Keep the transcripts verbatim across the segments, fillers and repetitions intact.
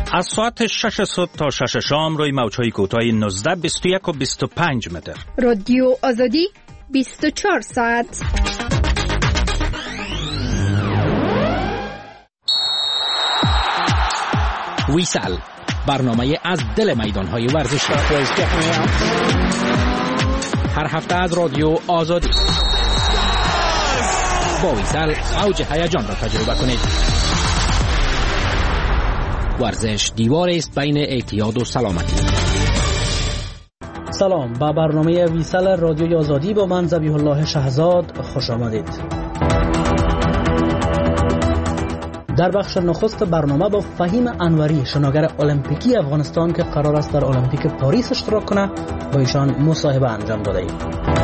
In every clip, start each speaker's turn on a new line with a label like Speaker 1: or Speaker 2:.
Speaker 1: از ساعت شش صبح تا شش شام روی موج‌های کوتاه نوزده، بیست و یک و بیست و پنج متر.
Speaker 2: رادیو آزادی بیست و چهار ساعت.
Speaker 3: ویسال، برنامه از دل میدان‌های ورزشی. هر هفته از رادیو آزادی. با ویسال اوج هیجان را تجربه کنید. ورزش دیواری است بین اعتیاد و سلامتی.
Speaker 4: سلام، با برنامه ویسال رادیوی آزادی با من ذبیح الله شهزاد خوش آمدید. در بخش نخست برنامه با فهیم انوری، شناگر المپیکی افغانستان که قرار است در المپیک پاریس اشتراک کنه، با ایشان مصاحبه انجام داده ایم.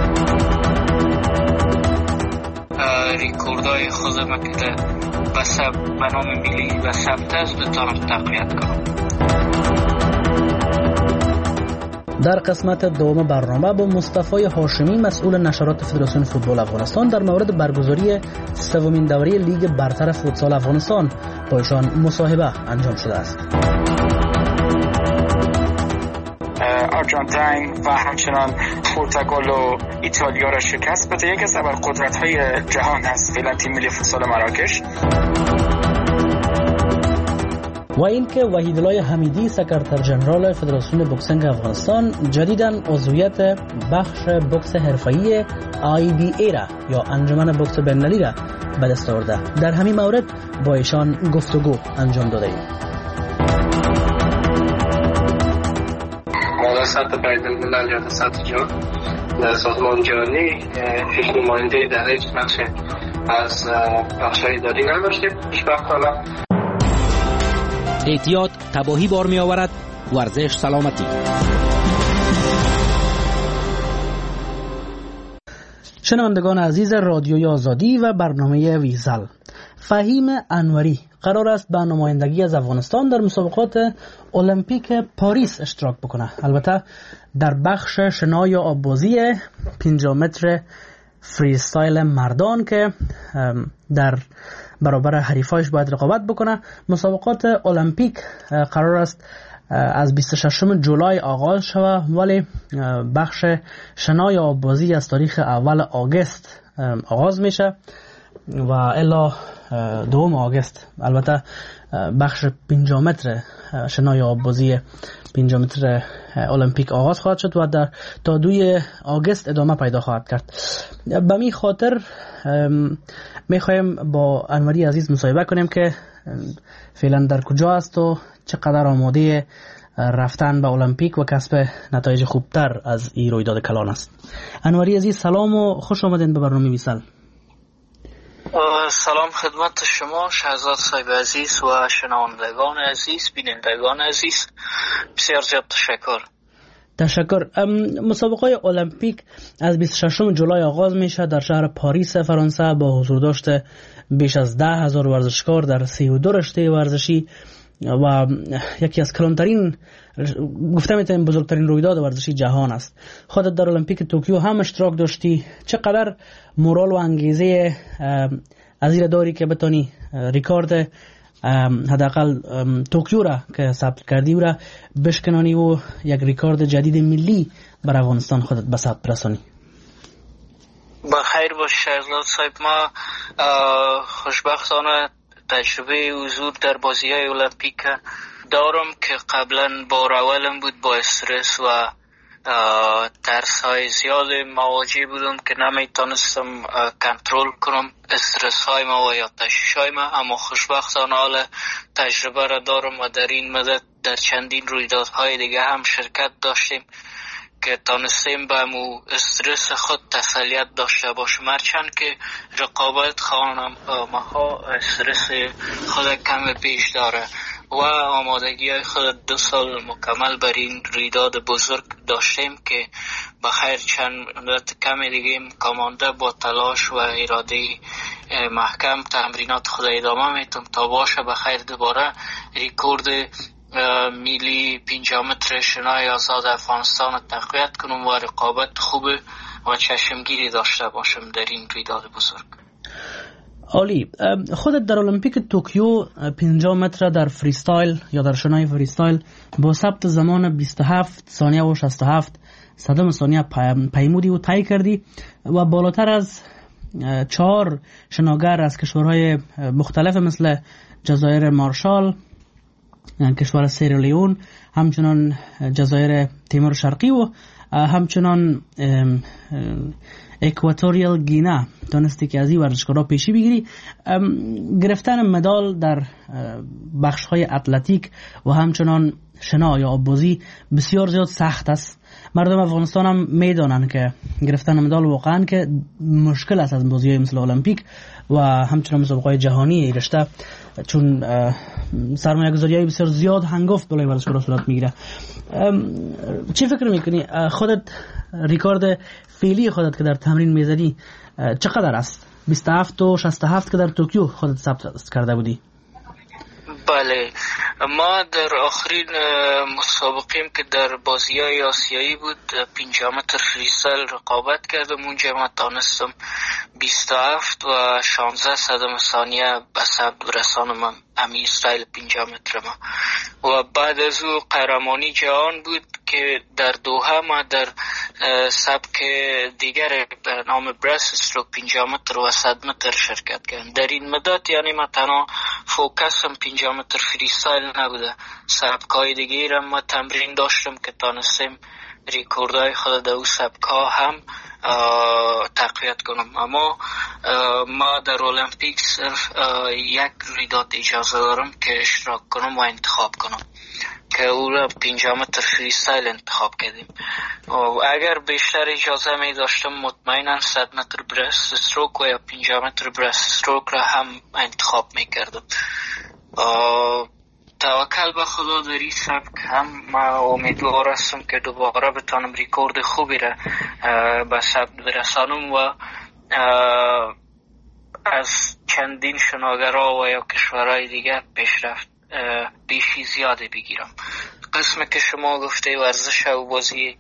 Speaker 5: ریکوردهای خودم که به نام ملی و ثبت است بتانم تقویت کنم.
Speaker 4: در قسمت دوم برنامه با مصطفی هاشمی، مسئول نشرات فدراسیون فوتبال افغانستان، در مورد برگزاری سومین دوره لیگ برتر فوتسال افغانستان با ایشان مصاحبه انجام شده است.
Speaker 6: آرژانتین و همچنان پرتغال و ایتالیا را شکست بده، یکی از ابرقدرت‌های جهان است فعلا تیم ملی فوتسال مراکش.
Speaker 4: و اینکه وحیدالله حمیدی، سکرتر ژنرال فدراسیون بوکسینگ افغانستان، جدیداً عضویت بخش بوکس حرفه‌ای آی بی ای را یا انجمن بوکس بین‌المللی را به دست آورده. در همین مورد با ایشان گفتگو انجام داده ایم.
Speaker 7: ما سطح بین‌الملل یا سطح جهان در سازمان جهانی هیچ نماینده در هیچ بخش از بخش‌های اداری نداشتیم. خوشبختانه
Speaker 3: اعتیاد تباهی بار می آورد، ورزش سلامتی.
Speaker 4: شنوندگان عزیز رادیوی آزادی و برنامه ویسال، فهیم انوری قرار است با نمایندگی از افغانستان در مسابقات المپیک پاریس اشتراک بکنه. البته در بخش شنای آببازی پنجاه متر فری استایل مردان که در برابر حریفایش باید رقابت بکنه. مسابقات المپیک قرار است از بیست و ششم جولای آغاز شود، ولی بخش شنای آببازی از تاریخ اول آگوست آغاز میشه و الی دوم آگوست. البته بخش پنجاه متر شنای آببازی پنجاه متر المپیک آغاز خواهد شد و در تا دوی آگوست ادامه پیدا خواهد کرد. به می خاطر میخوایم با انوری عزیز مصاحبه کنیم که فعلا در کجا است و چقدر آماده رفتن به المپیک و کسب نتایج خوبتر از این رویداد کلان است. انوری عزیز سلام و خوش آمدین به برنامه ویسال.
Speaker 5: سلام خدمت شما شهزاد صاحب عزیز و شنوندگان عزیز، بینندگان عزیز، بسیار زیاد تشکر.
Speaker 4: تشکر. مسابقه المپیک از بیست و ششم جولای آغاز میشه در شهر پاریس فرانسه با حضور داشته بیش از ده هزار ورزشکار در سی و دو رشته ورزشی و یکی از کلانترین، گفته میتونیم بزرگترین رویداد ورزشی جهان است. خودت در المپیک توکیو هم اشتراک داشتی، چقدر مورال و انگیزه از این داری که بتونی ریکارد حداقل توکیو را که ثبت کردی و را بشکنانی و یک ریکارد جدید ملی بر افغانستان خودت به ثبت رسانی؟
Speaker 5: بخیر باش شهزاد صاحب. ما خوشبختانه تجربه حضور در بازی‌های المپیک دارم که قبلا بار اولم بود. با استرس و ترس‌های زیاد مواجه بودم که نمیتونستم کنترل کنم استرس‌های ما و یا تشویش‌های ما، اما خوشبختانه حالا تجربه را دارم و در این مدت در چندین رویدادهای دیگه هم شرکت داشتیم که تانستیم به مو استرس خود تسلیت داشته باشم. هرچند که رقابت خانم ماها استرس خود کم پیش داره و آمادگی خود دو سال مکمل بر این رویداد بزرگ داشتیم که بخیر چند مدت کم دیگه کامانده با تلاش و اراده محکم تمرینات خود ادامه میتونم تا باشه بخیر دوباره ریکورد میلی پنجاه متر شنای آزاد افغانستان تقویت کنم و رقابت خوب و چشمگیری داشته باشم در این رویداد بزرگ.
Speaker 4: عالی. خودت در المپیک توکیو پنجاه متر در فریستایل یا در شنای فریستایل با ثبت زمان بیست و هفت ثانیه و شصت و هفت صدم ثانیه پیمودی و طی کردی و بالاتر از چهار شناگر از کشورهای مختلف مثل جزایر مارشال، کشور سیرالیون، همچنان جزایر تیمور شرقی و همچنان اکواتوریال گینا دانستی که از این ورزشکارها پیشی بگیری. گرفتن مدال در بخش‌های اتلتیک و همچنان شنا یا آببازی بسیار زیاد سخت است. مردم افغانستان هم میدانند که گرفتن مدال واقعا که مشکل است از بازی‌های مثل المپیک و همچنان مسابقات جهانی این رشته، چون سرمایه‌گذاری‌های بسیار زیاد هنگفت بالای ورزشکارها صورت میگیره. چی فکر میکنی خودت ریکارد فعلی خودت که در تمرین میزدی چقدر است؟ بیست و هفت و شصت و هفت که در توکیو خودت ثبت کرده بودی.
Speaker 5: بله، ما در آخرین مسابقیم که در بازی‌های آسیایی بود پنجاه متر فریستایل رقابت کردم. اونجا ما تانستم بیست و هفت و شانزده صدم ثانیه به ثبت برسانم امی استایل پنجاه متر ما. و بعد از او قهرمانی جهان بود که در دوحه ما در سبک دیگر به نام برست استروک پنجاه متر و صد متر شرکت کردم. در این مدت یعنی ما تنها فوکسم پنجاه متر فریستایل نبوده، سبکای دیگه را ما تمرین داشتم که تانستیم ریکوردهای خود در او سبکا هم تقویت کنم. اما ما در المپیک صرف یک رویداد اجازه دارم که اشتراک کنم و انتخاب کنم که او را پنجاه متر فریستایل انتخاب کردیم. اگر بیشتر اجازه می داشتم مطمئنا صد متر برست استروک و یا پنجاه متر برست استروک را هم انتخاب می کردم. توکل به خدا در این سبک هم ما امیدوار هستم که دوباره بتانم ریکورد خوبی را به ثبت برسانم و از چندین شناگرها و یا کشورهای دیگر پیشرفت بیشی زیاده بگیرم. قسم که شما گفته ورزش و بازی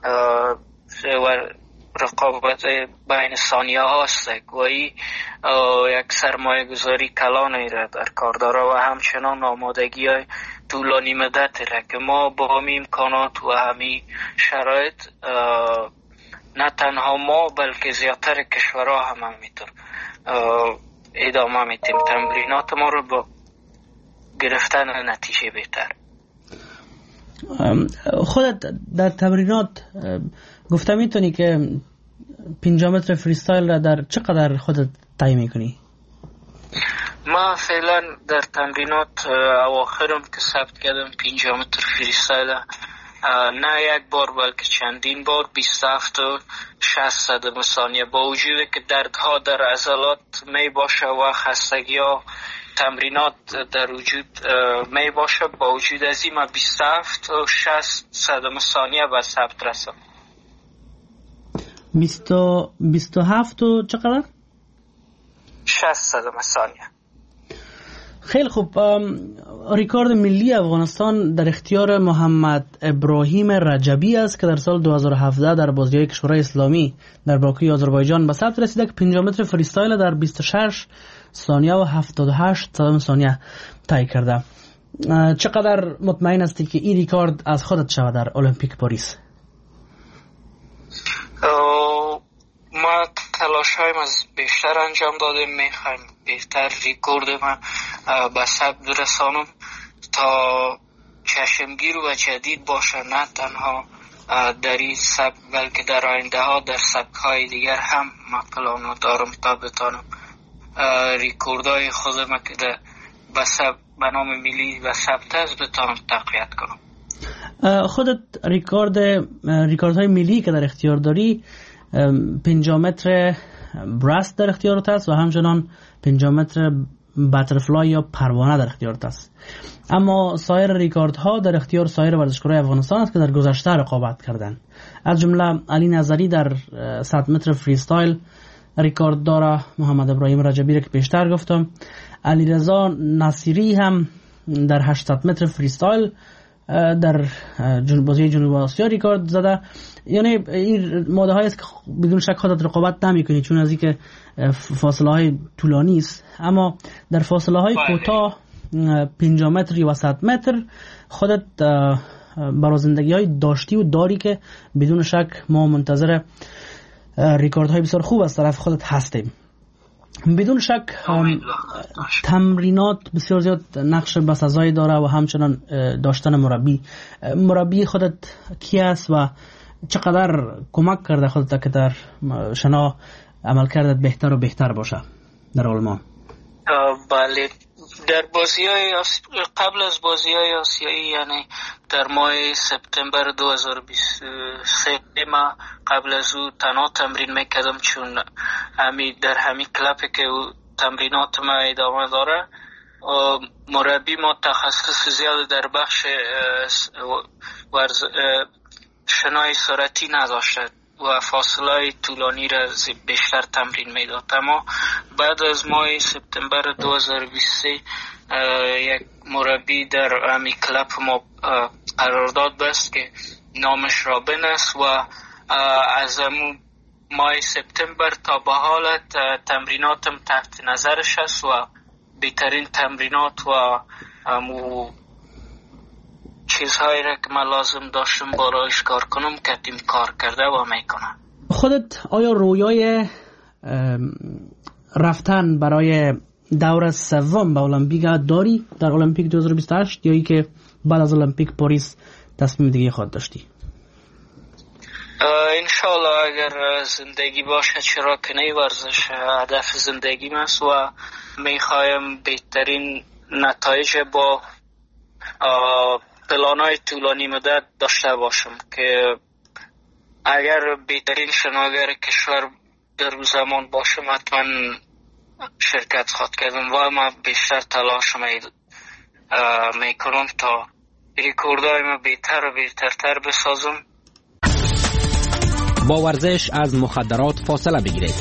Speaker 5: و رقابت بین ثانیه هاست و این یک سرمایه گذاری کلانی را در کار داره و همچنان آمادگی های طولانی مدت را که ما با همین امکانات و همین شرایط نه تنها ما بلکه زیادتر کشورها هم همینطور ادامه میتیم تمرینات ما رو با گرفتن نتیجه بهتر.
Speaker 4: خودت در تمرینات گفتم میتونی که پنجاه متر فریستایل را در چقدر خودت طی میکنی؟
Speaker 5: ما فعلا در تمرینات اواخرم که ثبت کردم پنجاه متر فریستایل نه یک بار بلکه چندین بار بیست و هفت و شصت صدم ثانیه، با وجود که دردها در عضلات می باشه و خستگی ها تمرینات در وجود می باشه، با وجود از این ما بیست و هفت و شصت صدم ثانیه به ثبت رسم.
Speaker 4: بیست و هفت و چقدر؟
Speaker 5: شصت صدم ثانیه.
Speaker 4: خیلی خوب. ریکارد ملی افغانستان در اختیار محمد ابراهیم رجبی است که در سال دو هزار و هفده در بازی‌های کشورهای اسلامی در باکوی آذربایجان به ثبت رسیده که پنجاه متر فریستایل در بیست و شش ثانیه و هفتاد و هشت صدم ثانیه طی کرده. چقدر مطمئن هستی که این ریکارد از خودت شود در المپیک پاریس؟
Speaker 5: ما تلاش هایم از بیشتر انجام دادیم، میخوایم بهتر ریکورد ما به ثبت برسانم تا چشمگیر و جدید باشه، نه تنها در این سبک بلکه در آینده ها در سبک های دیگر هم ما پلانو دارم تا بتانم ریکورد های خود ما که در به نام ملی و ثبت است بتانم تقویت کنم.
Speaker 4: خودت ریکارد ریکارد های ملی که در اختیار داری پنجاه متر برست در اختیارت است و همچنان پنجاه متر باترفلای یا پروانه در اختیارت است. اما سایر ریکاردها در اختیار سایر ورزشکاران افغانستان است که در گذشته رقابت کردند. از جمله علی نظری در صد متر فریستایل ریکارد داره، محمد ابراهیم رجبی را که پیشتر گفتم، علیرضا نصیری هم در هشتصد متر فریستایل در بازی جنوب آسیا ریکورد زده. یعنی این ماده هایی است که بدون شک خودت رقابت نمی‌کنی چون از اینکه فاصله های طولانی است، اما در فاصله های کوتاه پنجاه متر و صد متر خودت برای زندگی های داشتی و داری که بدون شک ما منتظر ریکورد های بسیار خوب از طرف خودت هستیم. بدون شک تمرینات بسیار زیاد نقش بسزایی داره و همچنان داشتن مربی. مربی خودت کی است و چقدر کمک کرده خودت که در شنا عمل کردت بهتر و بهتر باشه در آلمان؟
Speaker 5: بله، در بازی های قبل از بازی های آسیایی، یعنی در ماه سپتامبر دو هزار و بیست و سه ما قبل از او تنها تمرین میکردم چون همی در همین کلپی که تمرینات ما ادامه داره. مربی ما تخصص زیاد در بخش ورز شنای سرعتی نداشته و فاصله طولانی را بیشتر تمرین میداد. اما بعد از ماه سپتامبر دو هزار و بیست و سه یک مربی در امی کلاب ما قرارداد بست که نامش رابن است و از ماه سپتامبر تا به حالت تمریناتم تحت نظرش است و بهترین تمرینات و امو چیزهایی را که من لازم داشتم برایش کار کنم کتیم کار کرده و میکنم.
Speaker 4: خودت آیا رویای رفتن برای دور سوم به المپیک داری در المپیک دو هزار و بیست و هشت یا ای که بعد از المپیک پاریس تصمیم دیگه خود داشتی؟
Speaker 5: انشالله اگر زندگی باشه چرا که نه، ورزش هدف زندگیم است و میخوایم بهترین نتایج با پلانای طولانی مدت داشته باشم که اگر بهترین شناگر کشور در زمان باشم حتما شرکت خواهد کردم و ما بیشتر تلاش میکنم تا ریکوردهای ما بهتر و بهترتر بسازم.
Speaker 3: با ورزش از مخدرات فاصله بگیرید.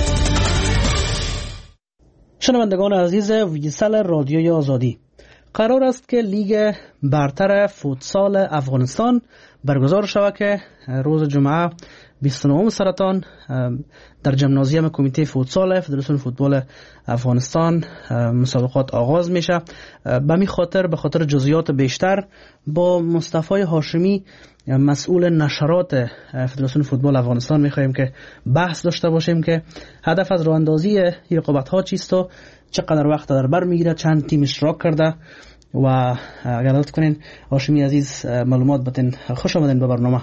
Speaker 4: شنوندگان عزیز ویسال رادیوی آزادی، قرار است که لیگ برتر فوتسال افغانستان برگزار شود که روز جمعه بیست و نهم سرطان در جمنازیوم کمیته فوتسال فدراسیون فوتبال افغانستان مسابقات آغاز میشه. به می خاطر به خاطر جزئیات بیشتر با مصطفی هاشمی مسئول نشرات فدراسیون فوتبال افغانستان میخواهیم که بحث داشته باشیم که هدف از راه اندازی این رقابت ها چیست و چقدر وقت در بر میگیره، چند تیم اشتراک کرده و اگر لطف کنین هاشمی عزیز معلومات بتین. خوش آمدین به برنامه.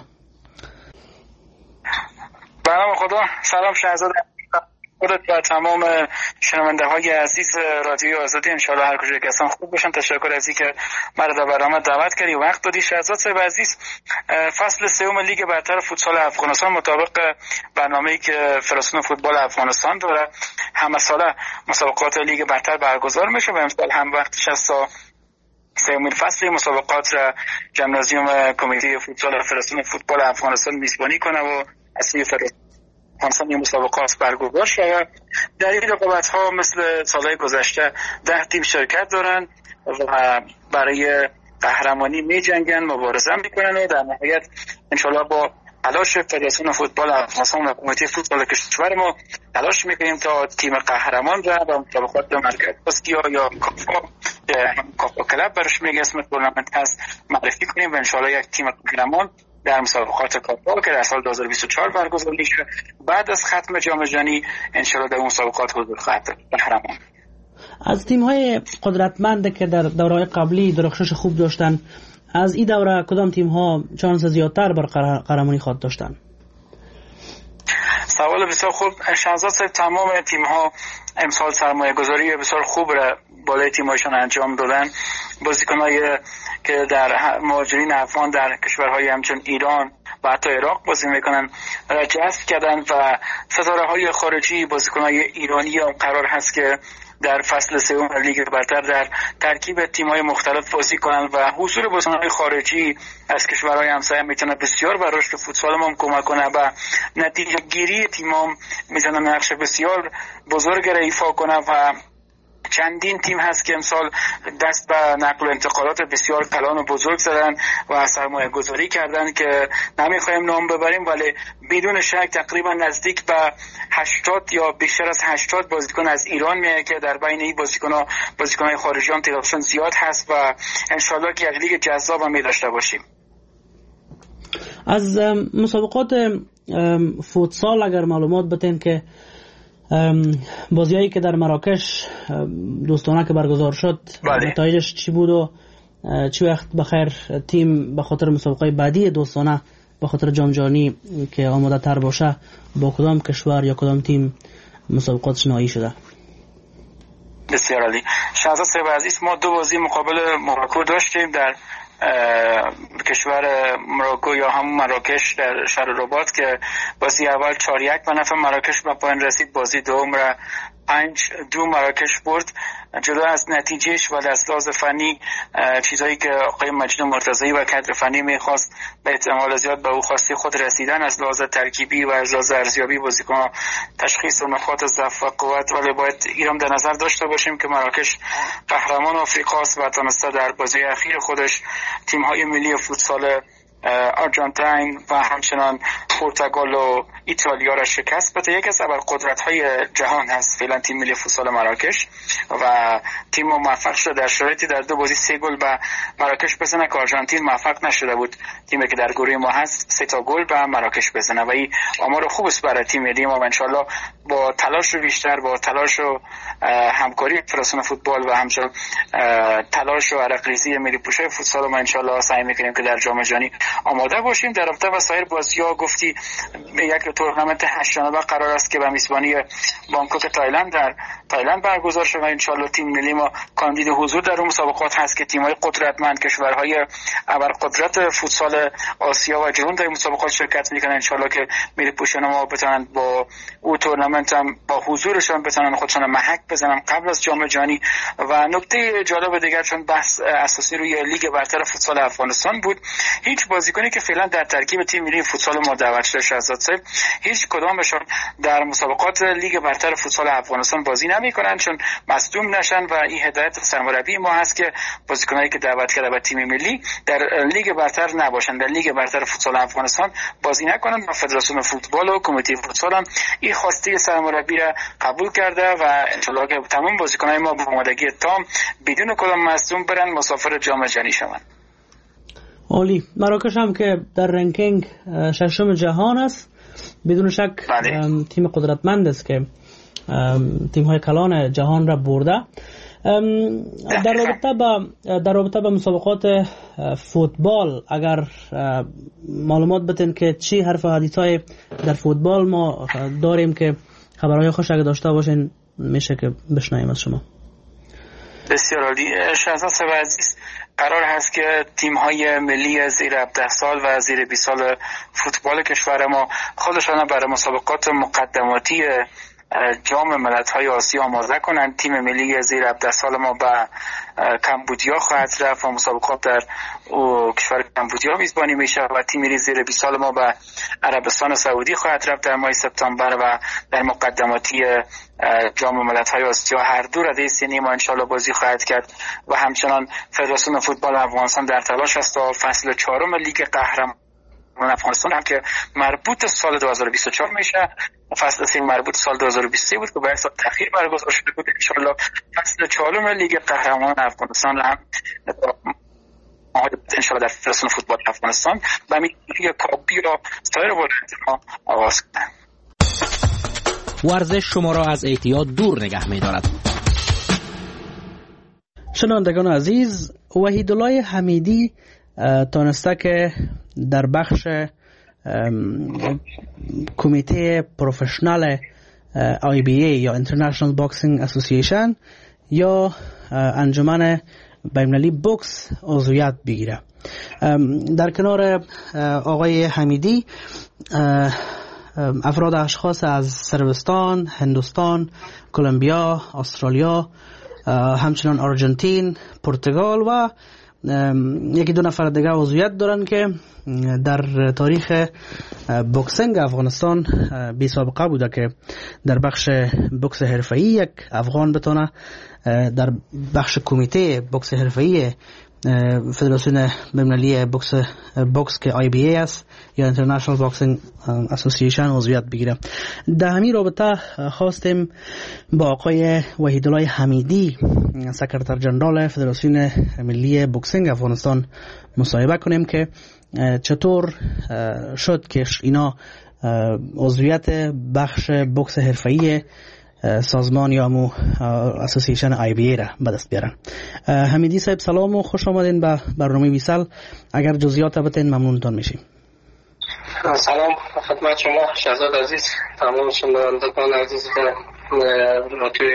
Speaker 6: برنامه خدا. سلام شهزاده خودت و تمام شنونده های عزیز رادیوی آزادی، انشاءالله هر کجا که هستن خوب باشن. تشکر از اینکه مرا در برنامه دعوت کردی و وقت دادی. شهزاد صاحب عزیز، فصل سوم لیگ برتر فوتسال افغانستان مطابق برنامه‌ای که فدراسیون فوتبال افغانستان داره همه ساله مسابقات لیگ برتر برگزار میشه و امسال هم وقتش است تا سومین فصل مسابقات را جمنازیوم کمیته فوتسال فدراسیون فوتبال افغانستان میزبانی کنه و اصلی افغانستان این مسابقات برگزار شود. در این رقابت ها مثل سالهای گذشته ده تیم شرکت دارن و برای قهرمانی می جنگن، مبارزه میکنن و در نهایت انشالله با تلاش فدراسیون فوتبال افغانستان و کمیته فوتبال کشور ما تلاش میکنیم تا تیم قهرمان را با مسابقات مرکز آسیا یا کافا کافا کلاب برش میگه اسم تورنمنت هست معرفی کنیم و انشالله یک تیم قهرمان در مسابقات کافا که در سال دو هزار و بیست و چهار برگزار میشه بعد از ختم جام جهانی انشالله در اون مسابقات حضور خواهد داشت قهرمان.
Speaker 4: از تیم‌های قدرتمند که در دوره‌های قبلی درخشش خوب داشتن، از این دوره کدام تیم‌ها شانس زیادتر بر قهرمانی خواهد داشتن؟
Speaker 6: سوال بسیار خوب شهزاد صاحب. تمام تیم‌ها امسال سرمایه‌گذاری بسیار خوب را بالای تیم‌هاشون انجام دادن. بازیکن‌های که در مهاجرین افغان در کشورهای همچون ایران و حتی عراق بازی میکنن را جذب کردن و ستاره‌های خارجی بازیکن‌های ایرانی هم قرار هست که در فصل سوم لیگ برتر در ترکیب تیم‌های مختلف بازی کنند و حضور بازیکن‌های خارجی از کشورهای همسایه میتونه بسیار بر رشد فوتسال ما کمک کنه و نتیجه گیری تیم‌ها میتونه نقش بسیار بزرگ را ایفا کنه و چندین تیم هست که امسال دست به نقل و انتقالات بسیار کلان و بزرگ زدن و سرمایه گذاری کردن که نمیخوایم نام ببریم، ولی بدون شک تقریبا نزدیک به هشتاد یا بیشتر از هشتاد بازیکن از ایران میاد که در بین این بازیکن‌ها بازیکن‌های خارجی هم تعدادشون زیاد هست و انشالله که یک لیگ جذاب هم داشته باشیم.
Speaker 4: از مسابقات فوتسال اگر معلومات بدین که بازیایی که در مراکش دوستانه که برگزار شد نتایجش چی بود و چی وقت بخیر تیم به خاطر مسابقات بعدی دوستانه به خاطر جام جهانی که آماده تر باشه با کدام کشور یا کدام تیم مسابقاتش نهایی شده؟
Speaker 6: بسیار عالی. شهزاد صاحب عزیز، ما دو بازی مقابل مراکو داشتیم در کشور مراکو یا هم مراکش در شهر رباط که بازی اول چهار یک به نفع مراکش به پایان رسید. بازی دوم را پنج دو مراکش برد. جدا از نتیجهش و از لحاظ فنی چیزایی که آقای مجید مرتضی و کادر فنی میخواست به احتمال زیاد به او خواسته خود رسیدن. از لحاظ ترکیبی و از لحاظ ارزیابی بازیکن تشخیص نقاط ضعف و قوت، ولی باید ایران در نظر داشته باشیم که مراکش قهرمان آفریقاست و تونسته در بازی اخیر خودش تیم‌های ملی فوتسال آرژانتین و همچنان پرتغال و ایتالیا را شکست بده. یکی از ابرقدرت‌های جهان هست فعلا تیم ملی فوتسال مراکش و تیم موفق شده در شرایطی در دو بازی سه گل به مراکش بزنه که آرژانتین موفق نشده بود. تیمی که در گروه ما هست سه تا گل به مراکش بزنه و این آمار خوب است برای تیم ملی ما. ان شاءالله با تلاش بیشتر، با تلاش و همکاری فدراسیون فوتبال و همچنین تلاش و عرق‌ریزی ملی پوشای فوتسال ما ان شاءالله سعی می‌کنیم که در جام جهانی آماده باشیم. در رابطه با سایر بازی‌ها گفتی یک تورنمنت هشت جانبه قرار است که به میزبانی بانکوک تایلند در تایلند برگزار شود. ان شاءالله تیم ملی ما کاندید حضور در اون مسابقات هست که تیم‌های قدرتمند کشورهای ابرقدرت فوتسال آسیا و جهان در مسابقات شرکت می‌کنند. ان شاءالله که ملی پوشان ما بتونن با اون تورنمنت هم با حضورشان بتونن خودشون محک بزنن قبل از جام جهانی. و نکته جالب دیگر چون بحث اساسی روی لیگ برتر فوتسال افغانستان بود، هیچ بازیکنی که فعلا در ترکیب تیم ملی فوتسال ما دعوت شده شهزاد صاحب هیچ کدامشون در مسابقات لیگ برتر فوتسال افغانستان بازی نمی‌کنن چون مصدوم نشن و این هدایت سرمربی ما هست که بازیکنایی که دعوت کرده به تیم ملی در لیگ برتر نباشن، در لیگ برتر فوتسال افغانستان بازی نکنن. و فدراسیون فوتبال و کمیته فوتسال هم این خواسته سرمربی را قبول کرده و ان شاءالله که تمام بازیکنای ما با آمادگی تام بدون کدام مصدوم برن مسافر جام جهانی شوند.
Speaker 4: عالی. مراکش هم که در رنکینگ ششم جهان است بدون شک تیم قدرتمند است که تیم های کلان جهان را برده. در رابطه با در رابطه با مسابقات فوتبال اگر معلومات بدین که چی حرف و حدیث های در فوتبال ما داریم که خبرهای خوش اگه داشته باشین میشه که بشنویم از شما.
Speaker 6: بسیار عالی. شهزاد صاحب عزیز، قرار هست که تیم‌های ملی زیر هفده سال و زیر بیست سال فوتبال کشور ما خودشان برای مسابقات مقدماتی جام ملت‌های آسیا آماده کنند. تیم ملی زیر هفده سال ما به کمبودیا خواهد رفت و مسابقات در کشور کمبودیا میزبانی میشه و تیم ملی زیر بیست سال ما به عربستان سعودی خواهد رفت در ماه سپتامبر و در مقدماتی جام ملت‌های آسیا هر دو رده سنی ما انشالله بازی خواهد کرد. و همچنان فدراسیون فوتبال افغانستان در تلاش است تا فصل چهارم لیگ قهرمان افغانستان هم که مربوط سال دو هزار و بیست و چهار میشه، فصل سه مربوط سال دو هزار و بیست و سه بود که باید سال تأخیر برگزار شده بود. انشالله فصل چهارم لیگ قهرمان افغانستان هم انشالله در فدراسیون فوتبال افغانستان و میگه کاپی را سایر ولایت‌ها آغاز کنند.
Speaker 3: ورزش شما را از اعتیاد دور نگه می‌دارد.
Speaker 4: شنوندگان عزیز، وحیدالله حمیدی تانسته که در بخش کمیته پروفشنال آی بی ای یا International Boxing Association یا انجمن بین‌المللی بوکس عضویت بگیره. در کنار آقای حمیدی افراد اشخاص از سربستان، هندوستان، کلمبیا، استرالیا، همچنان آرژانتین، پرتغال و یکی دو نفر دیگه عضویت دارن که در تاریخ بوکسینگ افغانستان بی سابقه بوده که در بخش بوکس حرفه‌ای یک افغان بتونه در بخش کمیته بوکس حرفه‌ای فدراسیون بین‌المللی بوکس بوکس که آی بی ای است یا اینترنشنال باکسینگ اسوسییشن عضویت بگیره. در همین رابطه خواستیم با آقای وحیدالله حمیدی سکرتر جنرال فدراسیون ملی بوکسینگ افغانستان مصاحبه کنیم که چطور شد که اینا عضویت بخش بوکس حرفه‌ای سازمان یا مو اسوسییشن آی بی ای را به دست بیارن. حمیدی صاحب سلام و خوش آمدین به برنامه ویسال. اگر جزئیات بتین ممنونتان میشیم.
Speaker 7: سلام خدمت شما شهزاد عزیز، تمام شنوندگان عزیز رادیوی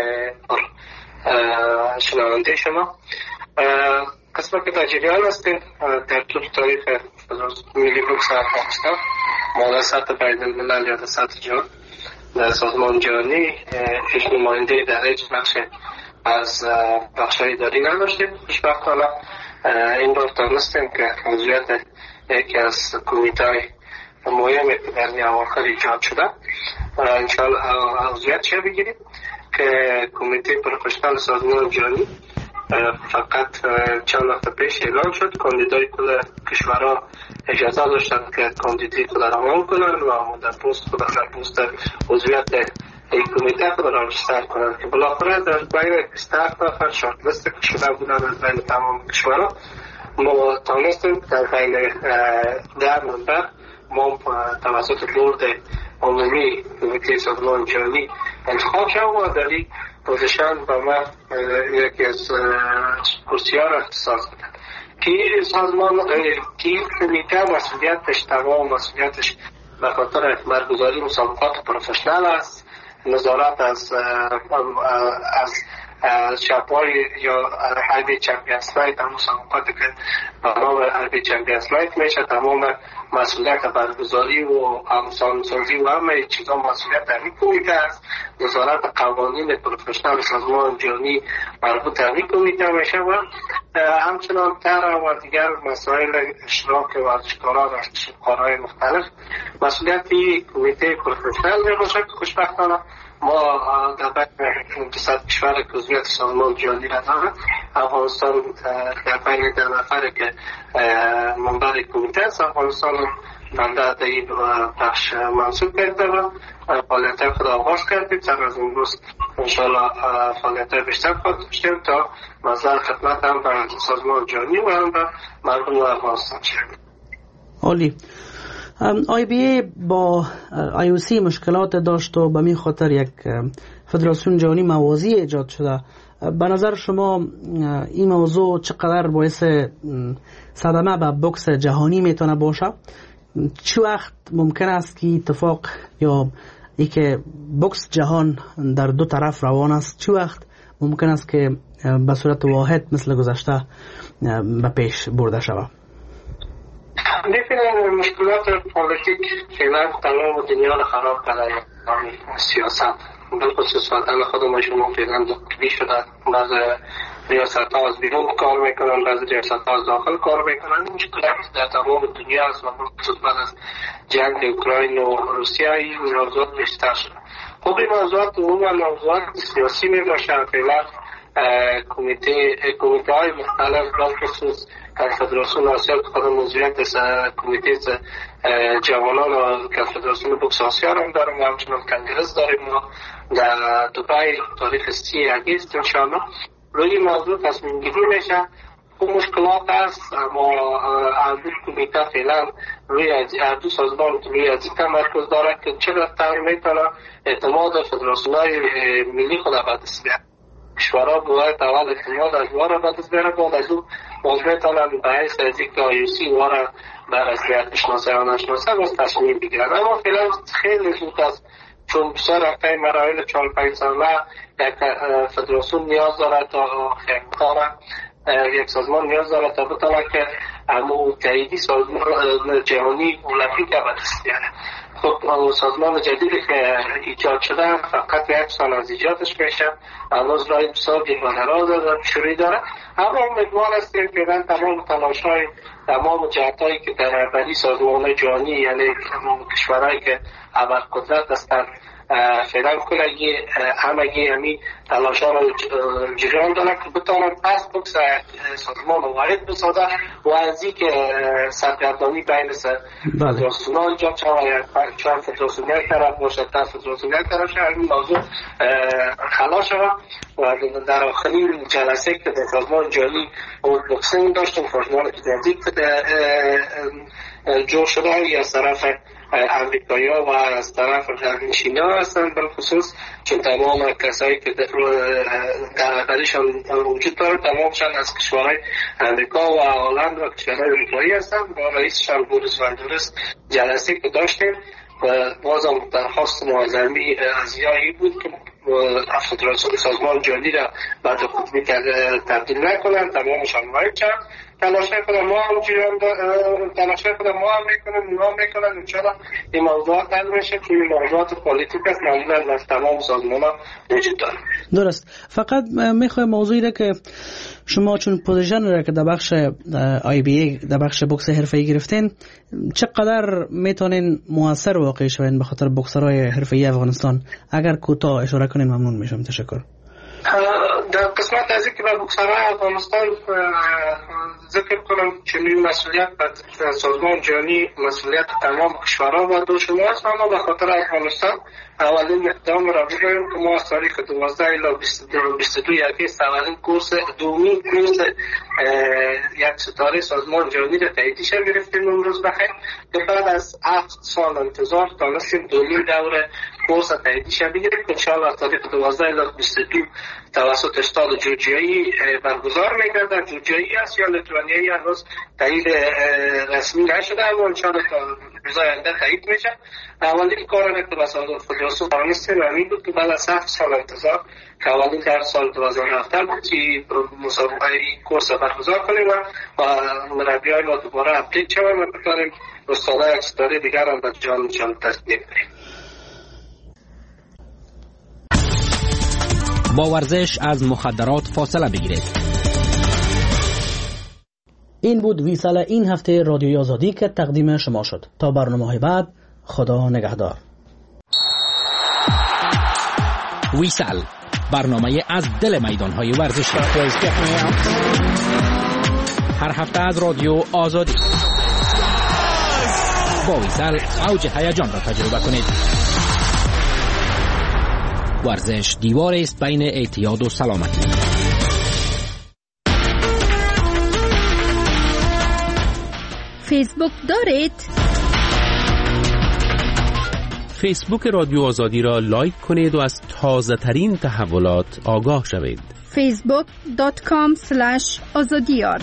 Speaker 7: شنونده شما. قسمت که در جریان هستیم در طول تاریخ ملی بوکس افغانستان ما در سطح بین الملل یا در سطح جهان در سازمان جهانی هیچ نماینده در هیچ بخش از بخش‌های اداری نداشتیم. خوشبختانه این بار تانستیم که عضویت یکی از کمیته‌های مهمی که در این اواخر ایجاد شده انشاءالله عضویت چه بگیریم که کمیته پروفشنال سازمان جهانی فقط چند وقت پیش اعلام شد کاندیدای کل کشورها اجازه داشتن که کاندیدای خود را اعلام کنند و در پست خود در پست عضویت این کمیته خود را رجیستر کنند که بالاخره در بین بیست و هفت نفر شارت لیست شده بودند از بین تمام کشورها. ما تانستیم در بین ده نفر ما توسط بورد عمومی کمیته سازمان جهانی انتخاب شد و در این پوزیشن به من یکی از کرسی ها را اختصاص بدن که سازمان که کمیته مسئولیتش تمام مسئولیتش به خاطر برگزاری مسابقات پروفشنال است، نظارت از از شب‌های یا حربی چمپیونز نایت هم مسابقاتی که تمام حربی چمپیونز نایت میشه تمام مسئولیت برگزاری و همسانسازی و همه چیزا مسئولیت در این کمیته است. نظارت قوانین پروفشنال سازمان جهانی مربوط در این کمیته میشه و همچنان تر و دیگر مسائل اشتراک ورزشکاران و ورزشکارهای مختلف مسئولیت کمیته پروفشنال میباشه که خوشبختانه ما در بین دوصد کشور که عضویت سازمان جهانی را دارد افغانستان در بین ده نفر که منبع کمیته است افغانستان بنده در این بخش منصوب کرده و فعالیت خود آغاز کردیم. سر از امروز انشاءالله فعالیت بیشتر خواهد داشتیم تا مظهر خدمت هم به سازمان جهانی و هم به مردم افغانستان شد.
Speaker 4: عالی. آی بی ای با آی او سی مشکلات داشت و به می خاطر یک فدراسیون جهانی موازی ایجاد شده. به نظر شما این موضوع چقدر باعث صدمه به بوکس جهانی میتونه باشه؟ چه وقت ممکن است که اتفاق یا ای که بوکس جهان در دو طرف روان است چه وقت ممکن است که به صورت واحد مثل گذشته به پیش برده شود؟
Speaker 7: می‌بینیم مشکلات پولیتیک فعلا تمام دنیا را خراب کرده. سیاست بالخصوص وطن خود ما شما فعلا داخلی شده. بعض ریاست ها از بیرون کار میکنن، بعض ریاست ها از داخل کار میکنن. مشکلات در تمام دنیا است و بالخصوص بعد از جنگ اوکراین و روسیه این موضوعات بیشتر شده. خب این موضوعات عموما موضوعات سیاسی میباشد. فعلا کمیته کمیته های مختلف بالخصوص کنفدراسیون آسیا که خود موضوعیت کمیته جوانان و کنفدراسیون بوکس آسیا هم داریم و همچنان کنگرس داریم و در دبی تاریخ سی اگست انشاءالله روی موضوع تصمیم گیری میشه. خب مشکلات است اما اردو کمیته فعلا روی اردو سازمان روی از این تمرکز داره که چه رفتن میتونه اعتماد فدراسیون های ملی خود به دست بیاره. کشورها باید اول اعتماد از وارا به دست بیاره بعد از او باز میتونن به حیث از اینکه آی او سی وارا بر رسمیت بشناسه یا نشناسه باز تصمیم بگیرن. اما فعلا خیلی زود است چون بیشتر رفته مراحل چهار پنج ساله یک فدراسیون نیاز داره تا یک کار یک سازمان نیاز داره تا بتونه که امو تاییدی سازمان جهانی المپیک به دست بیاره. خب سازمان جدیدی که ایجاد شده فقط یک سال از ایجادش میشه، هنوز راه بسیار دراز شروعی داره. اما امیدوار هستیم که تمام تلاش‌های تمام جهت‌هایی که در رهبری سازمان جهانی یعنی تمام کشورهایی که ابرقدرت هستند فعلا کلگی همگی همی تلاش‌ها رو جریان دارن که بتوانند پس بکس سازمان رو وارد بسازن و از این که سرگردانی بین فدراسیون‌ها ایجاد شد و چهار فدراسیون یک طرف باشد تا فدراسیون یک طرف شد، این موضوع خلاص شد و در آخرین جلسه که در سازمان جهانی بکسینگ داشتیم سازمان نزدیک جو شده ای از طرف امریکایی ها و از طرف غربنشینی ها هستند، بالخصوص چون تمام کسایی که در رهبریشان وجود دارد تمامشان از کشورهای امریکا و هلند و کشورهای اروپایی هستند. با رئیسشان بوریس واندورس جلسه که داشتیم و بازم درخواست معظمی از یایی بود که فدراسیون سازمان جهانی را بعد خود تبدیل نکنند، تمامشان وارد شدند. تلاشای خود ما هم جریان تلاشای خود ما هم میکنن نگاه میکنن انشاءالله این موضوعات حل میشه که این موضوعات پولیتیک است معمولا در تمام سازمان‌ها وجود داره.
Speaker 4: درست. فقط میخوایم موضوعی را که شما چون پوزیشن را که در بخش آی بی ای در بخش بوکس حرفه‌ای گرفتین چقدر میتونین موثر واقع شوین به خاطر بوکسرهای حرفه‌ای افغانستان؟ اگر کوتاه اشاره کنین ممنون میشم. تشکر.
Speaker 7: در قسمت از اینکه به بوکسرهای افغانستان ذکر کنم چنین مسئولیت در سازمان جهانی مسئولیت تمام کشورها و دو شما است، اما به خاطر افغانستان اولین اقدام را بگویم که ما از تاریخ دوازده الی بیست و دو یکی اولین کورس دومین کورس یک ستاره سازمان جهانی را تاییدش گرفتیم امروز بخیر که بعد از هفت سال انتظار تانستیم دومین دوره کورس تاییدش بگیریم. انشاءالله از تاریخ دوازده الی بیست و دو توسط استاد جورجیایی برگزار می‌گردد. جورجیایی است یا لیتوانیایی هنوز تایید رسمی نشده اما انشاءالله تا روز آینده تایید میشه. اولین کار که به فدراسیون دانستیم همین بود که بعد از هفت سال انتظار که اولین در سال دو هزار و هفت بود که مسابقه این کورس برگزار کنیم و مربیای ما دوباره اپدیت شویم و بتوانیم استادای ستاره دیگر هم به جانشان تصدیق کنیم.
Speaker 3: با ورزش از مخدرات فاصله بگیرید.
Speaker 4: این بود ویسال این هفته رادیوی آزادی که تقدیم شما شد. تا برنامه‌های بعد خدا نگهدار.
Speaker 3: ویسال برنامه از دل میدان‌های ورزشی. هر هفته از رادیو آزادی. با ویسال اوج هیجان را تجربه کنید. ورزش دیواری است بین اعتیاد و سلامتی.
Speaker 2: فیسبوک دارید؟
Speaker 8: فیسبوک رادیو آزادی را لایک کنید و از تازه ترین تحولات آگاه شوید.
Speaker 2: فیسبوک دات کام اسلش آزادیار.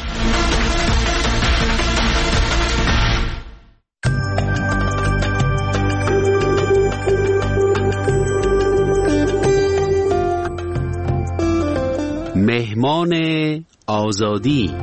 Speaker 8: مهمان آزادی.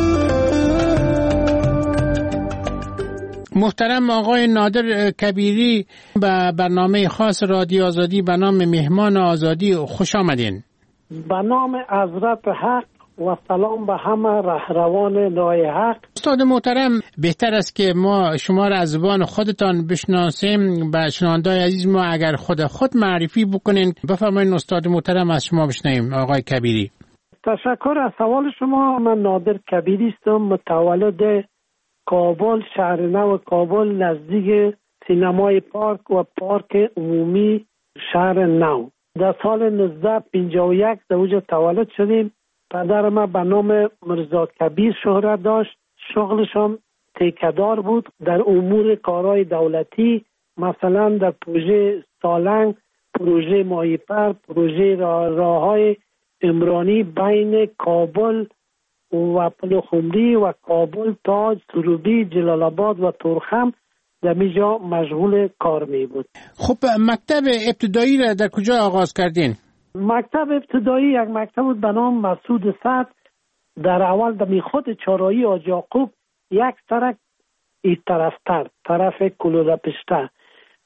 Speaker 9: محترم آقای نادر کبیری به برنامه خاص رادیو آزادی به نام مهمان آزادی خوش آمدین.
Speaker 10: به نام حضرت حق و سلام به همه رهروان راه حق.
Speaker 9: استاد محترم بهتر است که ما شما را از زبان خودتان بشناسیم. به شنوندگان عزیز ما اگر خود خود معرفی بکنین بفرمایید استاد محترم از شما بشنویم. آقای کبیری.
Speaker 10: تشکر از سوال شما. من نادر کبیری هستم، متولد کابل، شهر نو کابل نزدیک سینمای پارک و پارک عمومی شهر نو. در سال نوزده پنجاه و یک در اونجا تولد شدیم. پدر ما به نام مرزا کبیر شهرت داشت. شغلشان تیکه‌دار بود در امور کارهای دولتی، مثلا در پروژه سالنگ، پروژه ماهیپر، پروژه راههای عمرانی بین کابل و پلخمری و کابل، تاج، سروبی، جلال آباد و تورخم در میجا مشغول کار می بود.
Speaker 9: خب مکتب ابتدایی را در کجا آغاز کردین؟
Speaker 10: مکتب ابتدایی یک مکتب بود به نام مسعود سعد. در اول در می خود چهارراهی حاجی یعقوب یک سرک این طرفتر، طرف کلوده پشته.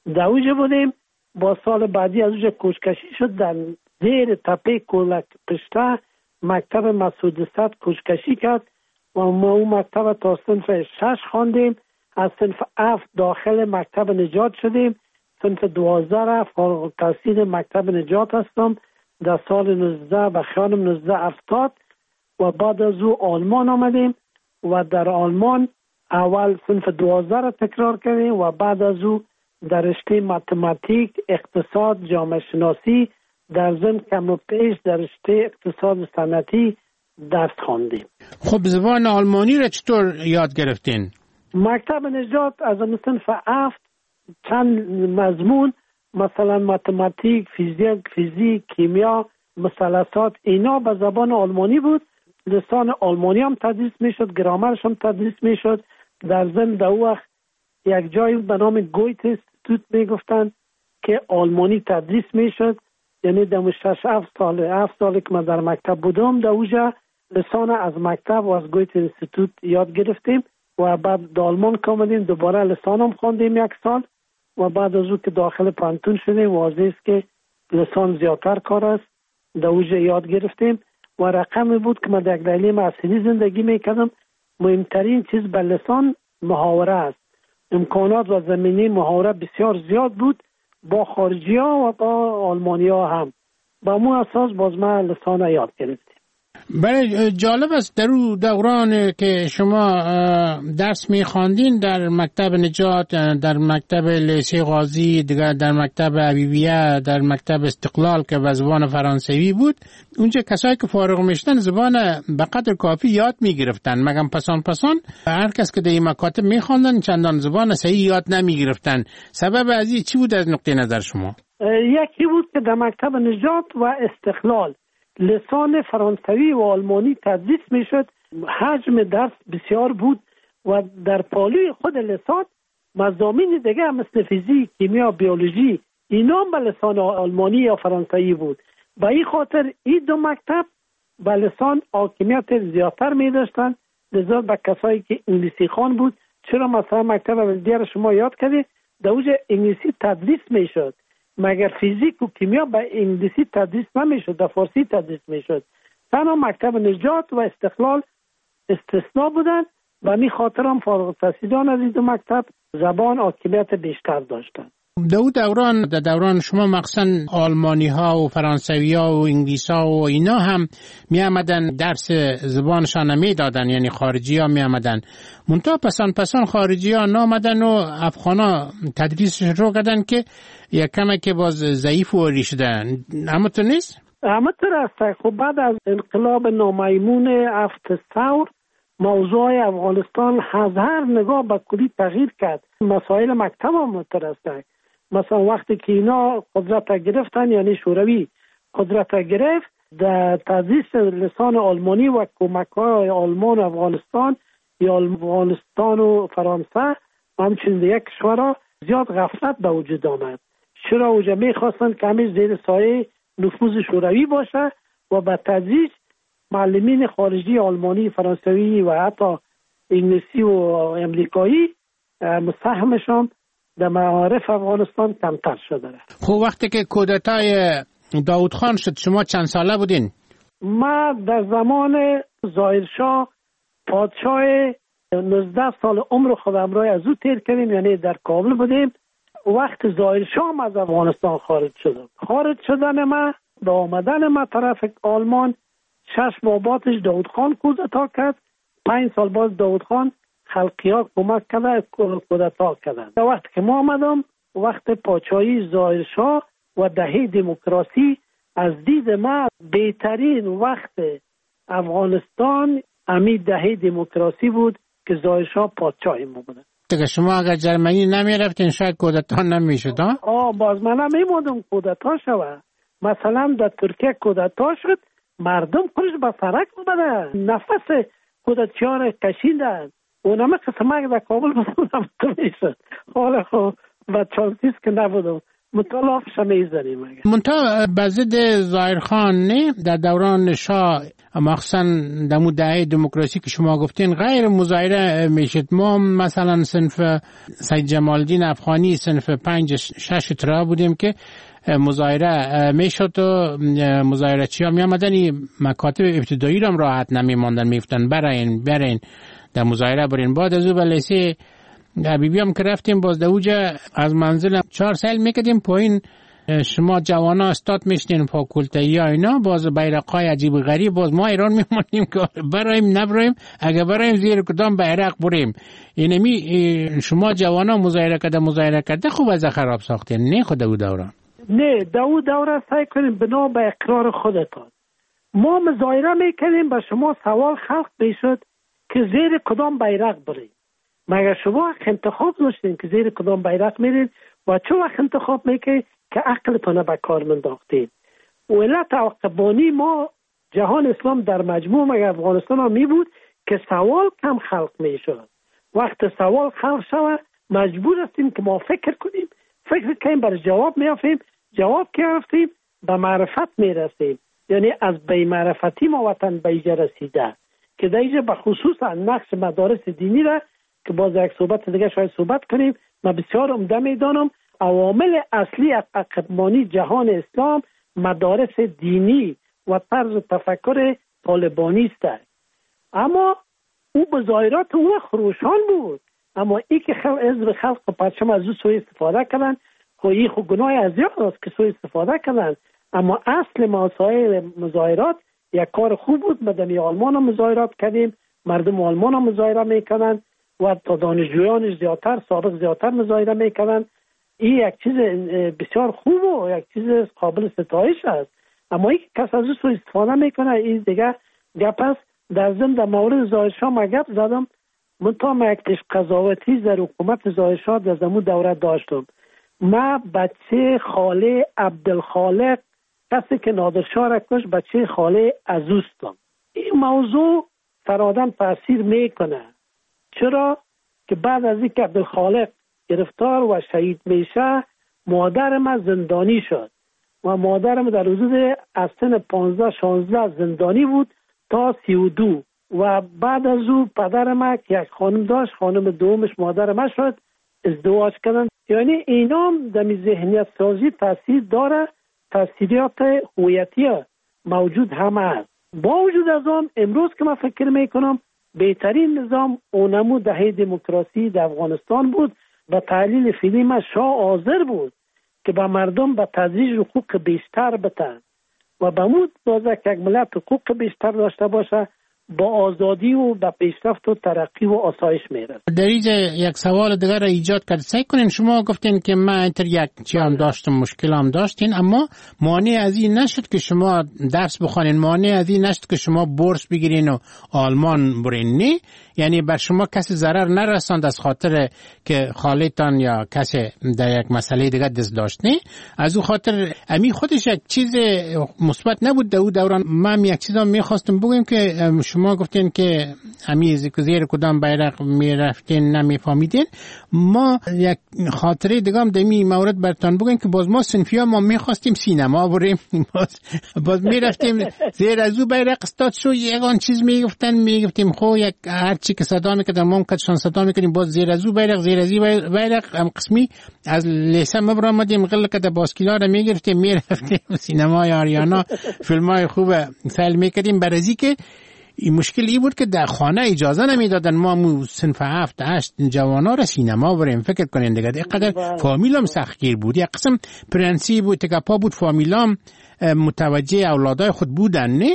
Speaker 10: در اوجه بودیم. با سال بعدی از اوجه کوچکشی شد، در زیر تپه کولک پشته مکتب مسعود صد کوچکشی کرد و ما اون مکتب تا صنف شش خواندیم. از صنف هفت داخل مکتب نجات شدیم. صنف دوازده را فارغ التحصیل مکتب نجات هستم در سال نوزده و خانم نوزده هفتاد و بعد از او آلمان آمدیم و در آلمان اول صنف دوازده را تکرار کردیم و بعد از او در رشته متماتیک، اقتصاد، جامعه شناسی در ضمن کم و پیش در رشته اقتصاد صنعتی درس خواندیم.
Speaker 9: خب زبان آلمانی را چطور یاد گرفتین؟
Speaker 10: مکتب نجات از صنف هفت چند مضمون مثلا متماتیک، فیزیک، فیزیک، کیمیا، مثلثات اینا به زبان آلمانی بود. لسان آلمانی هم تدریس میشد، گرامرش هم تدریس میشد. در ضمن در وقت یک جایی به نام گویت استیتوت میگفتن که آلمانی تدریس میشد. یعنی در شش هفت سال هفت سال که من در مکتب بودم در اوجا لسان از مکتب و از گویت استیتوت یاد گرفتیم و بعد در آلمان کامدیم دوباره لسان هم خواندیم یک سال و بعد از او که داخل پانتون شدیم واضح است که لسان زیادتر کار است. در اوجا یاد گرفتیم و رقمی بود که من در دهلی معاصری زندگی میکردم. مهمترین چیز به لسان محاوره است. امکانات و زمینه محاوره بسیار زیاد بود با خارجی ها و با آلمانی ها هم. با مو اساس باز ما لسان یاد گرفتیم.
Speaker 9: بله جالب است در اون دوران که شما درس می‌خواندین در مکتب نجات، در مکتب لیسه غازی، دیگر در مکتب حبیبیه، در مکتب استقلال که به زبان فرانسوی بود، اونجا کسایی که فارغ میشدن زبان به قدر کافی یاد میگرفتن، مگم پسان پسان هر کس که در این مکاتب می‌خواندن چندان زبان صحیح یاد نمیگرفتن. سبب از این چی بود از نقطه نظر شما؟
Speaker 10: یکی بود که در مکتب نجات و استقلال لسان فرانسوی و آلمانی تدریس میشد. حجم درس بسیار بود و در پالوی خود لسان مضامین دیگه مثل فیزیک، کیمیا، بیولوژی اینا هم به لسان آلمانی یا فرانسوی بود. به این خاطر این دو مکتب به لسان حاکمیت زیادتر می داشتن لذا به کسایی که انگلیسی خوان بود. چرا مثلا مکتب دیگر شما یاد کردید در اوج انگلیسی تدریس میشد، مگر فیزیک و کیمیا به انگلیسی تدریس نمیشد، در فارسی تدریس میشد. تنها مکتب نجات و استقلال استثناء بودن و همین خاطر هم فارغ التحصیلان از این دو مکتب زبان حاکمیت بیشتر داشتن.
Speaker 9: در اون دوران در دوران شما مخصوصا آلمانی ها و فرانسوی ها و انگلیس ها و اینا هم می آمدن درس زبانشان نمی دادن، یعنی خارجی ها می آمدن. منتها پسان پسان خارجی ها نامدن و افغان ها تدریسش رو کردن که یک کمه که باز ضعیف و ری شدن. همه تو نیست؟
Speaker 10: همه تو راست. خب بعد از انقلاب نامیمون هفت ثور موضوع افغانستان از هر نگاه به کلی تغییر کرد. مسائل مکتب هم مترسته. مثلا وقتی که اینا قدرت گرفتن، یعنی شوروی قدرت گرفت، در تدریس لسان آلمانی و کمک‌های آلمان و افغانستان یا افغانستان و فرانسه همچنین یک کشورها زیاد غفلت به وجود آمد. چرا اوجا میخواستن که همیشه زیر سایه نفوذ شوروی باشه و به تدریج معلمین خارجی آلمانی، فرانسوی و حتی انگلیسی و امریکایی مساهمشان در معارف افغانستان کمتر شده.
Speaker 9: خب وقتی که کودتای داود خان شد شما چند ساله بودین؟
Speaker 10: ما در زمان ظاهرشاه پادشاه نوزده سال عمر خودم را از او تیر کردیم، یعنی در کابل بودیم. وقت ظاهرشاه از افغانستان خارج شدم. خارج شدن ما به آمدن ما طرف آلمان شش ماه بعدش داود خان کودتا کرد. پنج سال بعد داود خان خلقی ها کمک کرده کودتا کردن. در وقت که ما آمدم وقت پادشاهی ظاهرشاه و دهه دموکراسی از دید ما بهترین وقت افغانستان همین دهه دموکراسی بود که ظاهرشاه پادشاه ما بود.
Speaker 9: دیگه شما اگر جرمنی نمی رفتین شاید کودتا نمی شد ها؟
Speaker 10: آه باز من نمی بودم کودتا شود. مثلا در ترکیه کودتا شد، مردم خودش به سرک بوده، نفس کودتچیان را کشیدن. اونم قسمه در کابل بودم تو میشد. حالا خب و چانسیست که نبودم. مطالعاتش میزنیم.
Speaker 9: منتها بزد ظاهرخان نه در دوران شاه مخصوصا دمو دهه دموکراسی که شما گفتین غیر مظاهره میشد. ما مثلا صنف سید جمال الدین افغانی صنف پنج شش ترا بودیم که مظاهره میشد و مظاهره چی ها می آمدن مکاتب ابتدایی رو هم راحت نمی ماندن، میفتن برین برین در مظاهره برین. بعد از او به لیسه حبیبی هم که رفتیم باز در اوجه از منزل چهار سال میکدیم پایین شما جوانا استاد میشتین فاکولتایی ها اینا باز بیرقای عجیب غریب باز ما ایران میمانیم که برایم نبرایم اگه برایم زیر کدام بیرق بریم. اینمی شما جوانا مظاهره کرده مظاهره کرده خوب از خراب ساختین نه خود او دوران
Speaker 10: نه دو دوره سعی کنیم بنا به اقرار خودتان. ما مظاهره میکنیم به شما سوال خلق میشد که زیر کدام بیرق بریم. مگر شما انتخاب داشتین که زیر کدام بیرق میرین و چه وقت انتخاب میکنید که عقلتان به کار منداختید؟ ولت عقبانی ما جهان اسلام در مجموع مگر افغانستان ها می بود که سوال کم خلق میشد. وقت سوال خلق شود مجبور هستیم که ما فکر کنیم، فکر کنیم بر جواب میافیم، جواب که رفتیم به معرفت میرسیم. یعنی از بی معرفتی ما وطن به ایجا رسیده که در اینجا به خصوص نقش مدارس دینی را که باز یک صحبت دیگه شاید صحبت کنیم من بسیار عمده میدانم. عوامل اصلی عقبانی جهان اسلام مدارس دینی و طرز تفکر طالبانی است. اما او بظاهرات او خروشان بود، اما ای که خلق حزب خلق و پرچم از او سوء استفاده کردن خو ای خو گناه از یاد است که سوء استفاده کردن. اما اصل مسائل مظاهرات یک کار خوب بود. مدنی آلمان هم مظاهرات کردیم، مردم آلمان هم مظاهره میکنن و تا دانشجویان زیادتر سابق زیادتر مظاهره میکنن. این یک چیز بسیار خوب و یک چیز قابل ستایش است. اما این کس از او سوء استفاده میکنه این دیگه گپ است. در ضمن در مورد ظاهرشاه ما گپ زدم، منتها ما یک قضاوتی در حکومت ظاهرشاه در زمون دوره داشتم. ما بچه خاله عبدالخالق کسی که نادرشاه را کش بچه خاله عزوستم. این موضوع فرادن تاثیر میکنه. چرا؟ که بعد از اینکه عبدالخالق گرفتار و شهید میشه مادرم زندانی شد و مادرم در حدود از سن پانزده شانزده زندانی بود تا سی و دو و بعد از او پدرم که یک خانم داشت، خانم دومش مادرم شد، ازدواج کردن. یعنی اینا هم در ذهنیت سازی تاثیر داره، تاثیرات هویتی موجود هم است. با وجود از آن امروز که من فکر میکنم بهترین نظام اونمو دهه دموکراسی در افغانستان بود و تحلیل فیلم شاه حاضر بود که به مردم به تدریج حقوق بیشتر بتن و به مود بازه که یک ملت حقوق بیشتر داشته باشه با آزادی و با پیشرفت و ترقی و آسایش میرسه.
Speaker 9: در اینجا یک سوال دیگر را ایجاد کرد. سعی کنین شما گفتین که من اینتر یک چی هم داشتم مشکل هم داشتین اما مانع از این نشد که شما درس بخوانین، مانع از این نشد که شما بورس بگیرین و آلمان برین. نه یعنی بر شما کسی ضرر نرساند از خاطر که خالتان یا کسی در یک مسئله دیگه دست داشت. نه از او خاطر امی خودش یک چیز مثبت نبود در او دوران. من یک چیزا میخواستم بگم که شما گفتین که امی زیر کدام بیرق میرفتین نمیفهمیدین. ما یک خاطره دیگه هم در این مورد براتون بگم که باز ما صنفیا ما میخواستیم سینما بریم، باز باز میرفتیم زیر از او بیرق استاد شو یگان چیز میگفتن میگفتیم خو یک هر چی که صدا میکردن ما هم کدشان صدا میکنیم باز زیر از او بیرق زیر از بیرق هم قسمی از لیسه مبر آمدیم غل کده باسکیلا رو میگرفتیم میرفتیم سینمای آریانا فیلمای خوب سال میکردیم. برازی که این مشکل ای بود که در خانه اجازه نمیدادن ما مو صنف هفت هشت جوانا را سینما بریم. فکر کنین دیگه اینقدر فامیلام سختگیر بود. یک قسم پرنسی بود که پا بود فامیلام متوجه اولادای خود بودن. نه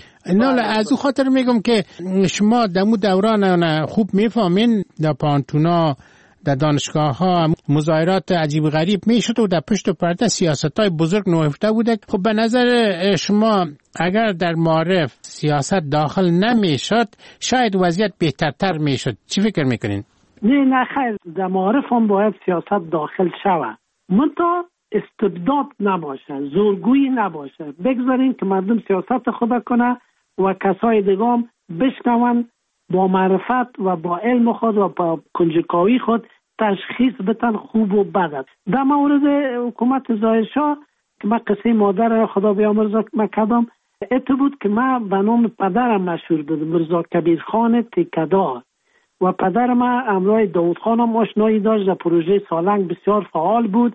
Speaker 9: نه از او خاطر میگم که شما دمو دوران خوب میفهمین در پانتونا در دانشگاه ها مظاهرات عجیب غریب میشد و در پشت و پرده سیاست های بزرگ نهفته بوده. خب به نظر شما اگر در معارف سیاست داخل نمیشد شاید وضعیت بهترتر میشد. چی فکر میکنین؟
Speaker 10: نه نه خیر، در معارف هم باید سیاست داخل شود، منتها استبداد نباشه، زورگویی نباشه. بگذارین که مردم سیاست خود کنه و کسای دیگه هم بشنون با معرفت و با علم خود و با کنجکاوی خود تشخیص بتن خوب و بد است. در مورد حکومت ظاهرشاه که من قصه مادر خدا بیامرزه که من کردم، ات بود که من به نام پدرم مشهور بودم، مرزا کبیرخان تکه‌دار، و پدر من همراه داود خانم آشنایی داشت. در پروژه سالنگ بسیار فعال بود.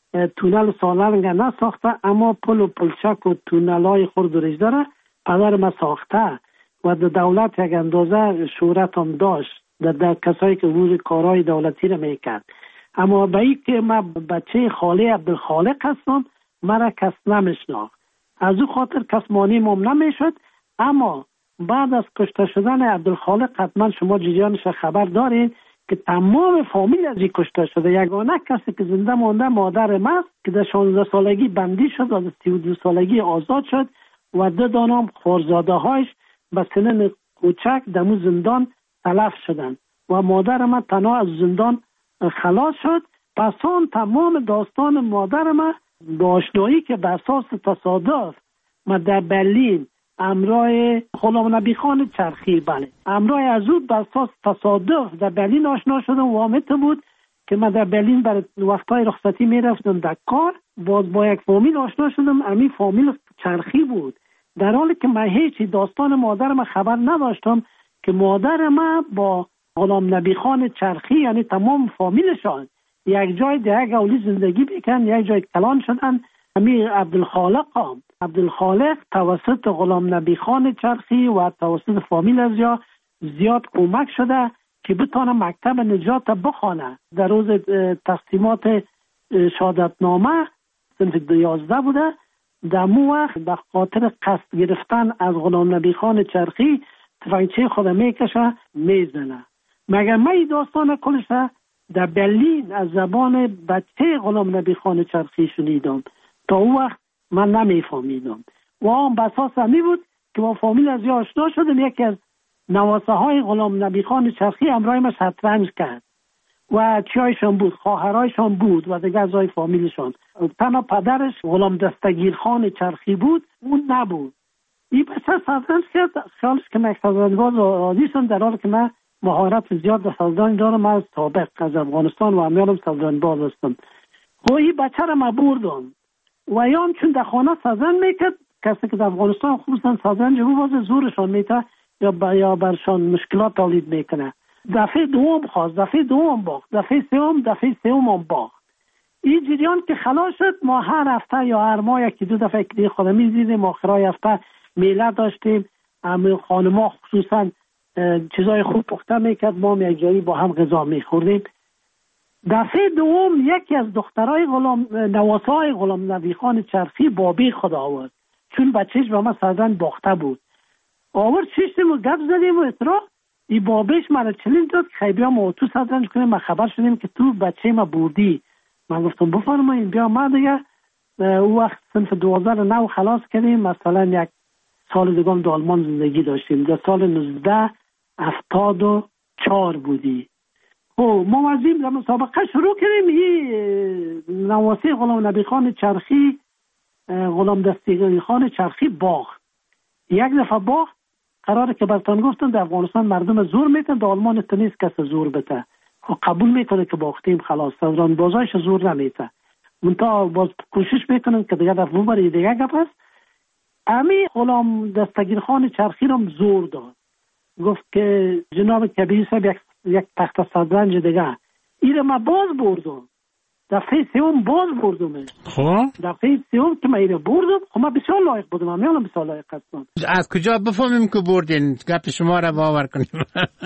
Speaker 10: تونل سالنگ نساخته اما پل و پلچک و تونل های خرد و رژده را پدر من ساخته و در دولت یک اندازه شهرت هم داشت در, در کسایی که امور کارهای دولتی را میکرد. اما به این که من بچه خاله عبدالخالق هستم، مرا کس نمیشناخت. از او خاطر کس مانعم هم نمیشد. اما بعد از کشته شدن عبدالخالق حتما شما جریانش خبر دارید که تمام فامیل از این کشته شده. یگانه کسی که زنده مانده مادر من که در شانزده سالگی بندی شد و در سی و دو سالگی آزاد شد و دو دانم خورزاده هایش به سنن کوچک در مو زندان تلف شدند و مادر من تنها از زندان خلاص شد. پس آن تمام داستان مادر من به آشنایی که به اساس تصادف من در برلین همراه غلام نبی خان چرخی بله همراه از او به اساس تصادف در برلین آشنا شدم. وامیت بود که من در برلین برای وقتهای رخصتی میرفتم در کار، باز با یک فامیل آشنا شدم. همین فامیل چرخی بود، در حالی که من هیچی داستان مادر من خبر نداشتم که مادر من با غلام نبی خان چرخی یعنی تمام فامیلشان یک جای در یک اولی زندگی بیکن، یک جای کلان شدن. همین عبدالخالق هم عبدالخالق توسط غلام نبی خان چرخی و توسط فامیل از یا زیاد کمک شده که بتانه مکتب نجات بخوانه. در روز تقسیمات شهادتنامه صنف یازده بوده. در مو وقت به خاطر قصد گرفتن از غلام نبی خان چرخی تفنگچه خود میکشه میزنه. مگر من این داستان کلشه در برلین از زبان بچه غلام نبی خان چرخی شنیدم. تا او وقت من نمیفهمیدم و آن بساس همی بود که با فامیل از یا آشنا شدم. یکی از نواسه های غلام نبی خان چرخی همراه ما شطرنج کرد و چیایشان بود، خواهرایشان بود و دیگه از های فامیلشان. تنها پدرش غلام دستگیر خان چرخی بود، اون نبود. این بچه شطرنج کرد، خیالش که من شطرنج‌باز عادیشون، در حالی که من مهارت زیاد در شطرنج دارم. از سابق از افغانستان و همیانم شطرنج‌باز هستم. و این بچه را من بردم و یام چون در خانه شطرنج میکرد. کسی که در افغانستان خصوصا شطرنج رو باز زورشان میته یا با یا برشان مشکلات تولید میکنه. دفعه دوم خواست، دفعه دوم باخت، دفعه سوم دفعه سوم هم باخت. این جریان که خلاص شد، ما هر هفته یا هر ماه یکی دو دفعه که خودم می‌دیدیم. آخرای هفته میله داشتیم، همه خانم‌ها خصوصا چیزای خوب پخته میکرد، ما هم یک جایی با هم غذا میخوردیم. دفعه دوم یکی از دخترای غلام نواسای غلام نبی خان چرخی بابی خود آورد، چون بچهش به ما شطرنج باخته بود. آورد شیشتیم و گپ زدیم و اطراف ای بابیش مرا چلنج داد که خیلی بیا ما تو شطرنج کنیم. ما خبر شدیم که تو بچه ما بردی. من گفتم بفرمایید بیا. ما دیگه او وقت صنف دوازده نو خلاص کردیم. مثلا یک سال دیگه هم در آلمان زندگی داشتیم. در سال نوزده هفتاد و چهار بودی. او ما وزیم در مسابقه شروع کردیم. این نواسی غلام نبی خان چرخی غلام دستگیر خان چرخی باخت. یک دفعه باخت. قراره که برتان گفتن در افغانستان مردم زور میتن، در آلمان تنیست کس زور بته. قبول میکنه که باختیم خلاص. سازران بازایش زور نمیته. منتها باز کوشش میکنن که دیگه دفعه برای دیگه گپ است. امی غلام دستگیر خان چرخی رو زور داد. گفت که جناب کبیر صاحب یک یک تخت شطرنج دیگه. این ما باز بردم. دفعه سوم باز بردم.
Speaker 9: خب
Speaker 10: دفعه سوم که من اینو بردم، خب من بسیار لایق بودم. من میانم بسیار لایق هستم.
Speaker 9: از کجا بفهمیم که بردین؟ گپ شما را باور کنیم.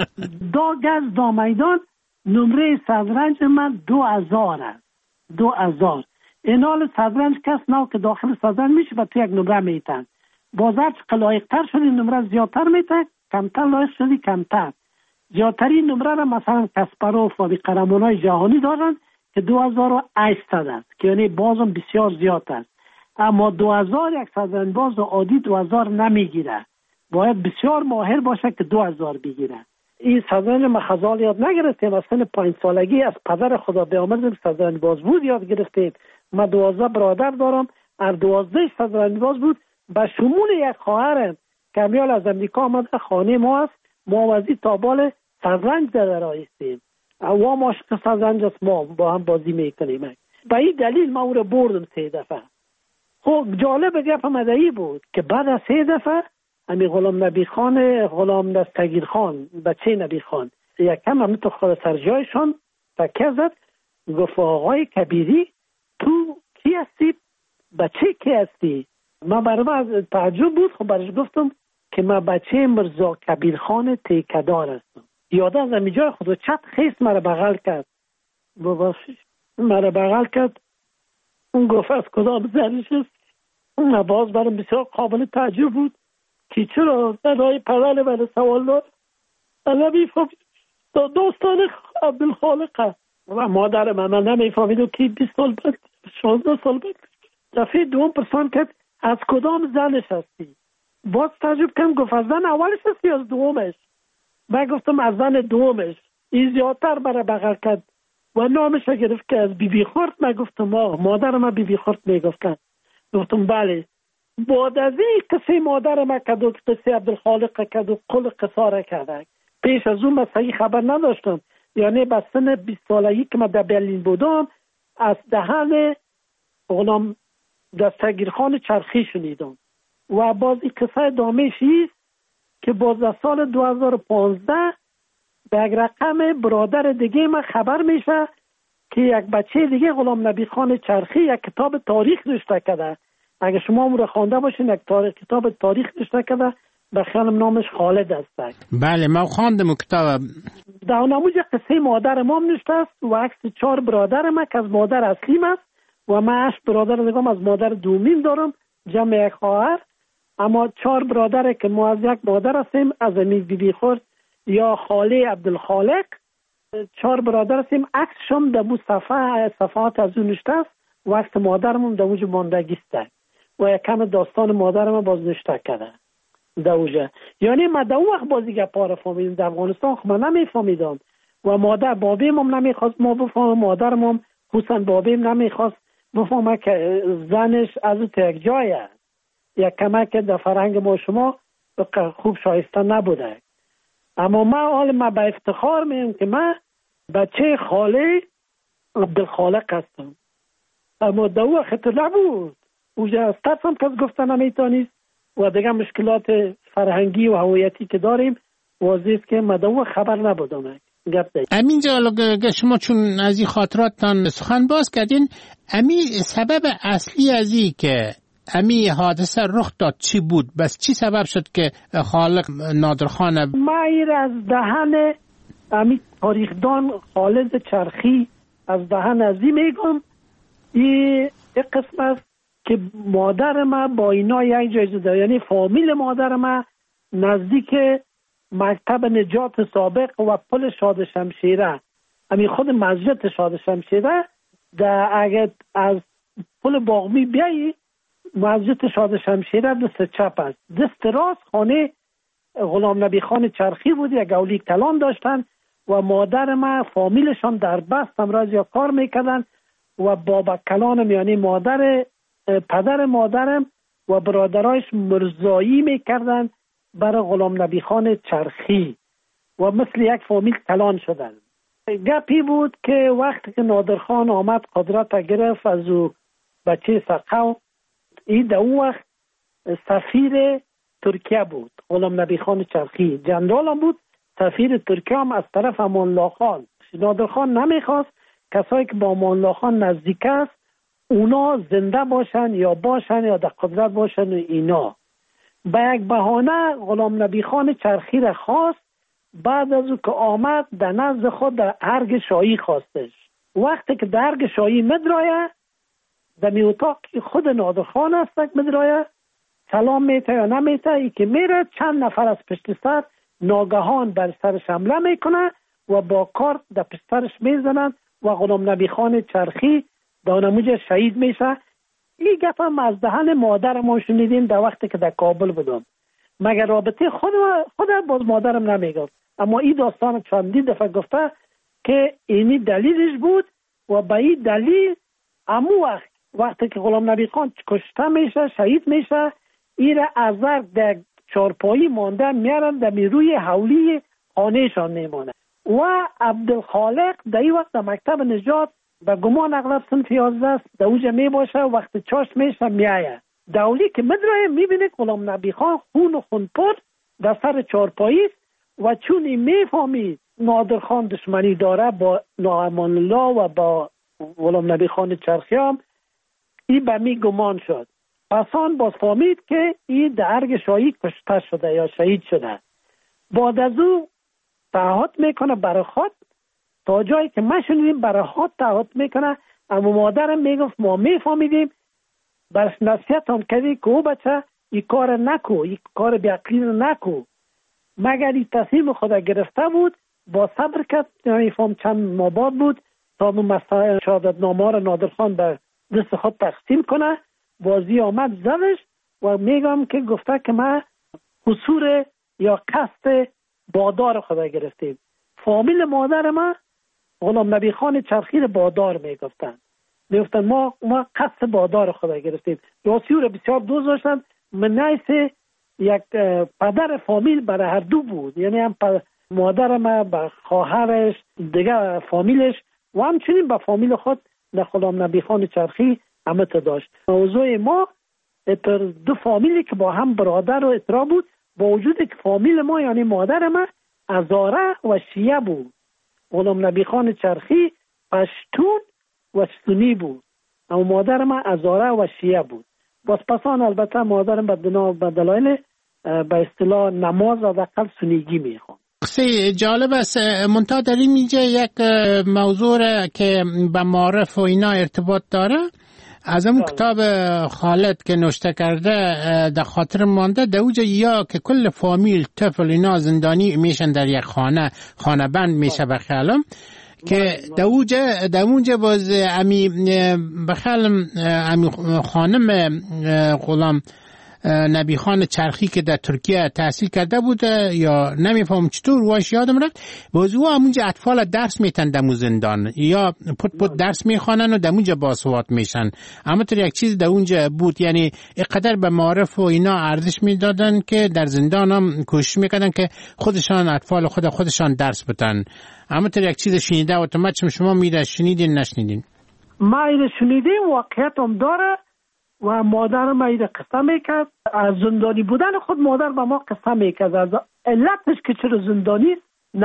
Speaker 10: دا گز دا میدان نمره شطرنج من دو هزار است. دو هزار. اینال شطرنج کس نو که داخل شطرنج میشه و تو یک نمره میتن. بازار چه لایق تر شدی نمره زیادتر میتن، کمتر لایق شدی کمتر. زیادترین نمره را مثلا کاسپاروف و قهرمانای جهانی دارن که دو هزار و هشتصد است که یعنی بازم بسیار زیاد است. اما دو هزار یک شطرنج‌باز عادی دو هزار نمیگیره. باید بسیار ماهر باشه که دو هزار بگیره. این شطرنج ما خزال یاد نگرفتیم. از سن پنج سالگی از پدر خدا بیامرزم شطرنج‌باز بود یاد گرفتیم. ما دوازده برادر دارم. هر دوازده شطرنج‌باز بود. به شمول یک خواهرم که میال از امریکا آمده خانه ما است. ما وزی تابال شطرنج در رایستیم. و ما شکست زنج است، ما با هم بازی میکنیم. به این دلیل ما او را بردم سه دفعه. خب جالب گپ مدعی بود که بعد از سه دفعه امی غلام نبی خان غلام دستگیر خان بچه نبی خان یکم هم تو خود سرجایشان تکیه زد، گفت آقای کبیری تو کی هستی؟ بچه کی هستی؟ من برای تعجب بود. خب برش گفتم که من بچه مرزا کبیر خان تیکدار هستم. یاده از امی جای خود چپ خیست مرا بغل کرد، مرا بغل کرد. اون گفت از کدام زنش است؟ اون باز برام بسیار قابل تعجب بود که چرا رای پرل برای سوال دار نمی فهمید دوستان عبدالخالق است و مادر من من نمی فهمید و که بیست سال بعد شانزده سال بعد دفعه دوم پرسان کرد از کدام زنش هستی؟ باز تعجب کردم، گفت از زن اولش هستی از دومش؟ من گفتم از زن دومش. این زیادتر برای بغل کرد و نامش گرفت که از بی بی خورد. من گفتم آه مادر من بی بی خورد میگفتن. گفتم بله. بعد از این قصه مادر من کد و قصه عبدالخالق کد و قل قصاره کرده. پیش از اون من صحیح خبر نداشتم، یعنی به سن بیست سالگی که من در برلین بودم از دهن غلام دستگیر خان چرخی شنیدم. و باز این قصه دامش است که باز در سال دو هزار و پانزده به یک رقم برادر دیگه من خبر میشه که یک بچه دیگه غلام نبی خان چرخی یک کتاب تاریخ نوشته کرده. اگه شما اون رو خوانده باشین، یک تاریخ کتاب تاریخ نوشته کرده، به خیالم نامش خالد است.
Speaker 9: بله ما خواندم کتاب.
Speaker 10: در نموز قصه مادر ما نوشته است و عکس چهار برادر ما که از مادر اصلیم است و من هشت برادر دیگه از مادر دومین دارم، جمع یک خواهر. اما چهار برادر که ما از یک مادر هستیم، از امید بی بی خورد یا خاله عبدالخالق، چهار برادر هستیم. عکسشم در بو صفحه صفحات از اون نشته است و عکس مادرمون در اوج ماندگی است و یکم داستان مادرم باز نشته کرده در اوجه. یعنی من در اون وقت بازی گپا رو فهمیدم. در افغانستان خب من نمیفهمیدم و مادر بابیم هم نمیخواست ما بفهمم، مادرم هم حسن بابیم نمیخواست بفهمم که زنش از اون یک جایه. یک کمک در فرهنگ ما شما خوب شایسته نبوده. اما من حال من به افتخار میگم که من بچه خاله عبدالخالق هستم. اما در اون وقت نبود. اوجه از ترسم کس گفتن نمیتونید و دیگه مشکلات فرهنگی و هویتی که داریم واضح است که من در اون خبر نبودم.
Speaker 9: امین جان شما چون از این خاطراتتان سخن باز کردین، امین سبب اصلی از این که امی حادثه رخ داد چی بود؟ بس چی سبب شد که خالق نادرخان
Speaker 10: ما ایر از دهن امی تاریخدان خالد چرخی از دهن ازی میگم. این قسم است که مادر ما با اینا یک جایزه داره، یعنی فامیل مادر ما نزدیک مکتب نجات سابق و پل شاد شمشیره، امی خود مسجد شاد شمشیره در اگر از پل باغمی بیایی مسجد شاد شمشیره دست چپ است، دست راست خانه غلام نبی خان چرخی بود. یک اولی کلان داشتن و مادر ما فامیلشان در بست امراض یا کار میکردن و بابا کلانم یعنی مادر پدر مادرم و برادرایش مرزایی میکردن برای غلام نبی خان چرخی و مثل یک فامیل کلان شدن. گپی بود که وقتی که نادرخان آمد قدرت گرفت از او بچه سقو، این در اون وقت سفیر ترکیه بود. غلام نبی خان چرخی جنرال هم بود، سفیر ترکیه هم از طرف امان الله خان. نادر خان نمیخواست کسایی که با امان الله خان نزدیک است اونا زنده باشن یا باشن یا در قدرت باشن و اینا. به یک بهانه غلام نبی خان چرخی را خواست. بعد از او که آمد در نزد خود در ارگ شاهی خواستش. وقتی که در ارگ شاهی مدرایه در می اتاق خود نادر خان است مدرایه سلام میته یا نمیته، ای که میره چند نفر از پشت سر ناگهان بر سرش حمله میکنه و با کارت در پشت سرش میزنن و غلام نبی خان چرخی دانموج شهید میشه. این گپ هم از دهن مادر ما شنیدیم در وقتی که در کابل بودم، مگر رابطه خود خود باز مادرم نمیگفت، اما این داستان چندی دفعه گفته که اینی دلیلش بود و به این دلیل امو وقت وقتی که غلام نبی خان کشته میشه شهید میشه ایره ازر در چارپایی مانده میارن در روی حولی خانهشان میمانه. و عبدالخالق در این وقت در مکتب نجات به گمان اغلب صنف یازده است، در اوجه می باشه، وقت چاش میشه میایه. دولی که مدرای میبینه غلام نبی خان خون و خون پر در سر چارپایی و چون این میفهمید نادر خان دشمنی داره با ناامان الله و با غلام نبی خان چرخی هم، این به می گمان شد. پسان باز فهمید که این در ارگ شاهی کشته شده یا شهید شده. بعد از او تعهد میکنه برای خود، تا جایی که ما شنیدیم برای خود تعهد میکنه. اما مادرم میگفت ما میفهمیدیم، برش نصیحت هم کردی که او بچه این کار نکو، این کار بیعقلی نکو. مگر این تصمیم خود گرفته بود، با صبر کرد. یعنی فهم چند ماه بعد بود تا مسائل شهادت نامه را نادر خان به دست خود تقسیم کنه. بازی آمد زدش و میگم که گفته که ما قصور یا قصد بادار خدا گرفتیم. فامیل مادر ما غلام نبی خان چرخی بادار میگفتن، میگفتن ما ما قصد بادار خدا گرفتیم. یاسی را بسیار دوست داشتن. من نیست یک پدر فامیل برای هر دو بود، یعنی هم مادر ما به خواهرش دیگه فامیلش و همچنین به فامیل خود در غلام نبی خان چرخی همه تا داشت. موضوع ما پر دو فامیلی که با هم برادر و اترا بود، با وجودی که فامیل ما یعنی مادر ما هزاره و شیعه بود. غلام نبی خان چرخی پشتون و سنی بود، اما مادر ما هزاره و شیعه بود. باز پسان البته مادرم به بنا به دلایل به اصطلاح نماز و دقل سنیگی میخوان.
Speaker 9: قصه جالب است. منتها در این اینجا یک موضوع که به معارف و اینا ارتباط داره، از اون کتاب خالد که نوشته کرده در خاطر مانده، در اوجه یا که کل فامیل طفل اینا زندانی میشن در یک خانه، خانه بند میشه بخیالم که در اوجه در اونجا باز امی بخیالم امی خانم غلام نبی خان چرخی که در ترکیه تحصیل کرده بوده یا نمیفهم چطور واش یادم رفت، باز او همونجا اطفال درس میتن در زندان یا پت پت درس میخوانن و در اونجا باسواد میشن. اما تو یک چیز در اونجا بود، یعنی اینقدر به معارف و اینا ارزش میدادن که در زندان هم کوشش میکردن که خودشان اطفال خود خودشان درس بتن. اما تو یک چیز شنیده و تو مچم شما میره شنیدین نشنیدین؟
Speaker 10: ما اینو شنیدیم، واقعیت هم داره و مادر ما اینو قصه میکرد. از زندانی بودن خود مادر به ما قصه میکرد، از علتش که چرا زندانی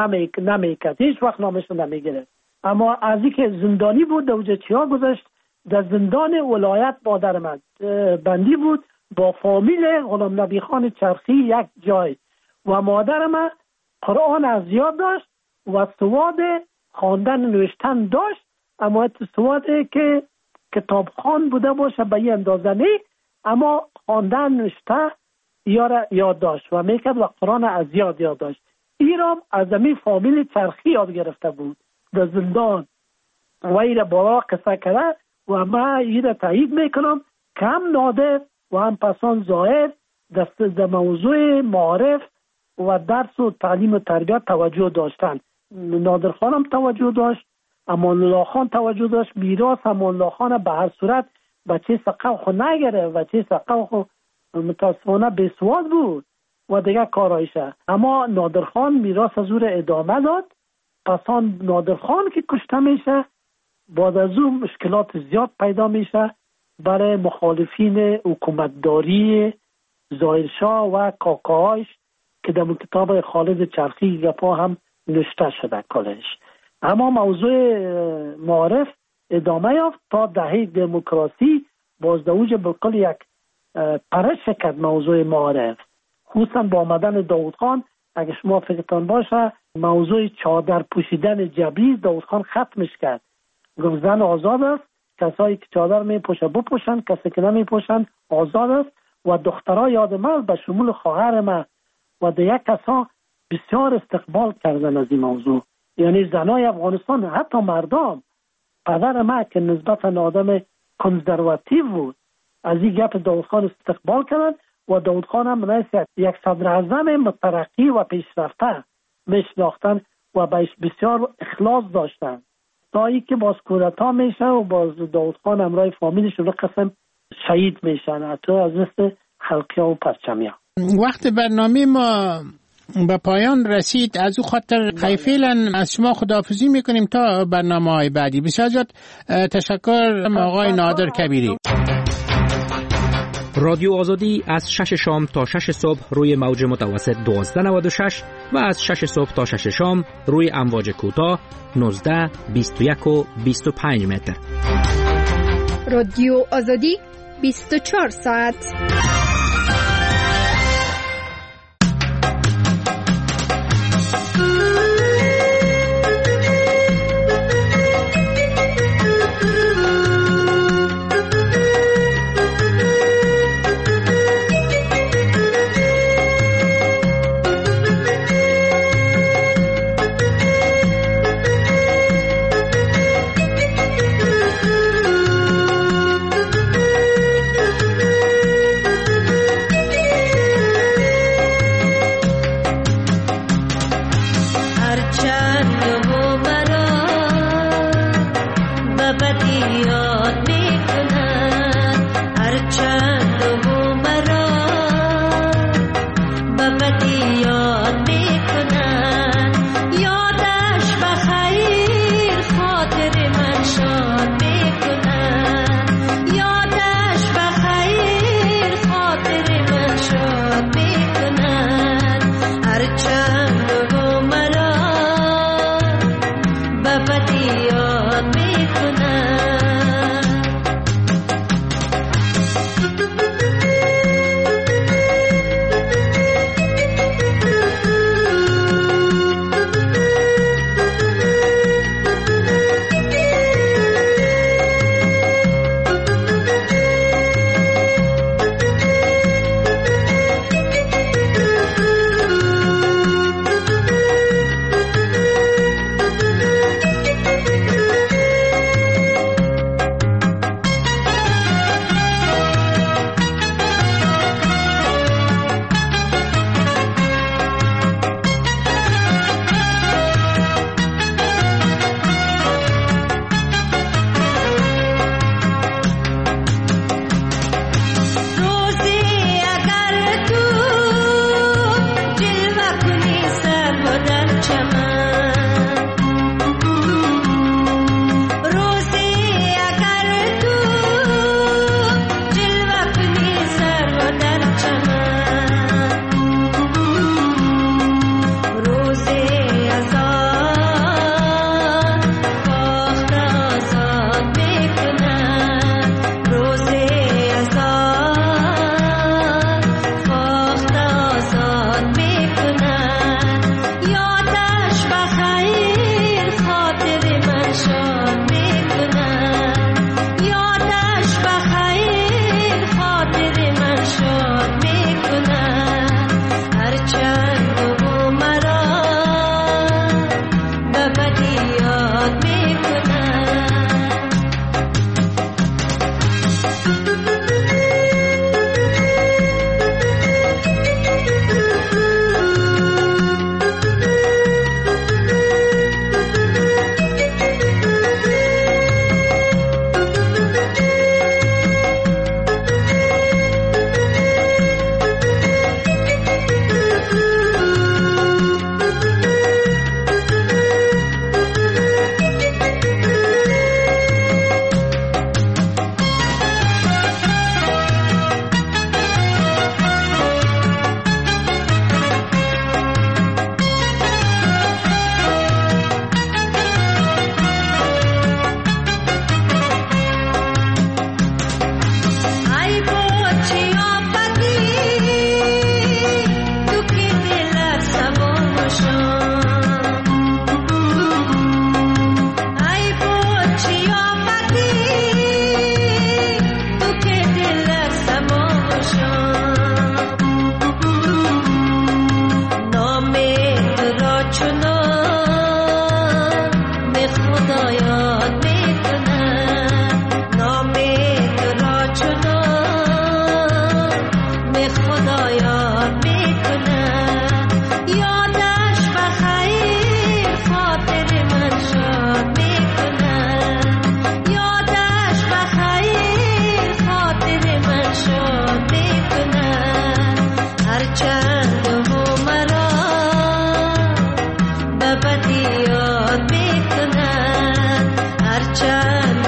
Speaker 10: نمیکرد، هیچ وقت نامش نمیگرد. اما از این که زندانی بود در اوجه چیا گذاشت، در زندان ولایت مادر من بندی بود با فامیل غلام نبی خان چرخی یک جای و مادر من قرآن از یاد داشت و سواد خواندن نوشتن داشت، اما سوادی که کتابخوان بوده باشه به این اندازه نه، اما خواندن نوشته یاره یاد داشت و میکرد و قرآن از یاد یاد داشت. ایرام از امی فامیل چرخی یاد گرفته بود در زندان و ایره بارا قصه کرده و ما ایره تایید میکنم که هم نادر و هم پسان ظاهر دست در موضوع معارف و درس و تعلیم و تربیت توجه داشتن. نادر خانم توجه داشت، امان الله خان توجه داشت. میراث امان الله خان به هر صورت بچه سقف خو نگره، بچه سقف خو متاسفانه بیسواد بود و دیگه کارایشه. اما نادر خان میراث از او ادامه داد. پسان نادر خان که کشته میشه، بعد از اون مشکلات زیاد پیدا میشه برای مخالفین حکومتداری ظاهرشاه و کاکاهاش که در کتاب خالد چرخی گپا هم نوشته شده کلش. اما موضوع معارف ادامه یافت تا دهه دموکراسی. باز در اوج بالکل یک پرش کرد موضوع معارف، خصوصا با آمدن داود خان. اگه شما فکرتان باشه موضوع چادر پوشیدن جبری داود خان ختمش کرد، گفت زن آزاد است، کسایی که چادر می پوشه بپوشن، کسی که نمی پوشن آزاد است. و دخترها یاد من به شمول خواهر من و دیگه کسا بسیار استقبال کردن از این موضوع. یعنی زنای افغانستان، حتی مردم، پدر ما که نسبتا آدم کنزرواتیو بود، از این گپ داود خان استقبال کردن و داود خان هم نیست یک صدر اعظم مترقی و پیشرفته میشناختن و بهش بسیار اخلاص داشتن. تا ای که باز کودتا میشه و باز داود خان همراه فامیلش رو قسم شهید میشن، حتی از مثل خلقیا و پرچمیا.
Speaker 9: وقت برنامه ما به پایان رسید. از او خاطر فعلا از شما خداحافظی میکنیم تا برنامه‌های بعدی. بسیار زیاد تشکر آقای نادر کبیری.
Speaker 3: رادیو آزادی از شش شام تا شش صبح روی موج متوسط دوازده نود و شش و از شش صبح تا شش شام روی امواج کوتاه نوزده بیست و یک و بیست و پنج متر.
Speaker 2: رادیو آزادی بیست و چهار ساعت.
Speaker 11: فریاد میکنن هرچند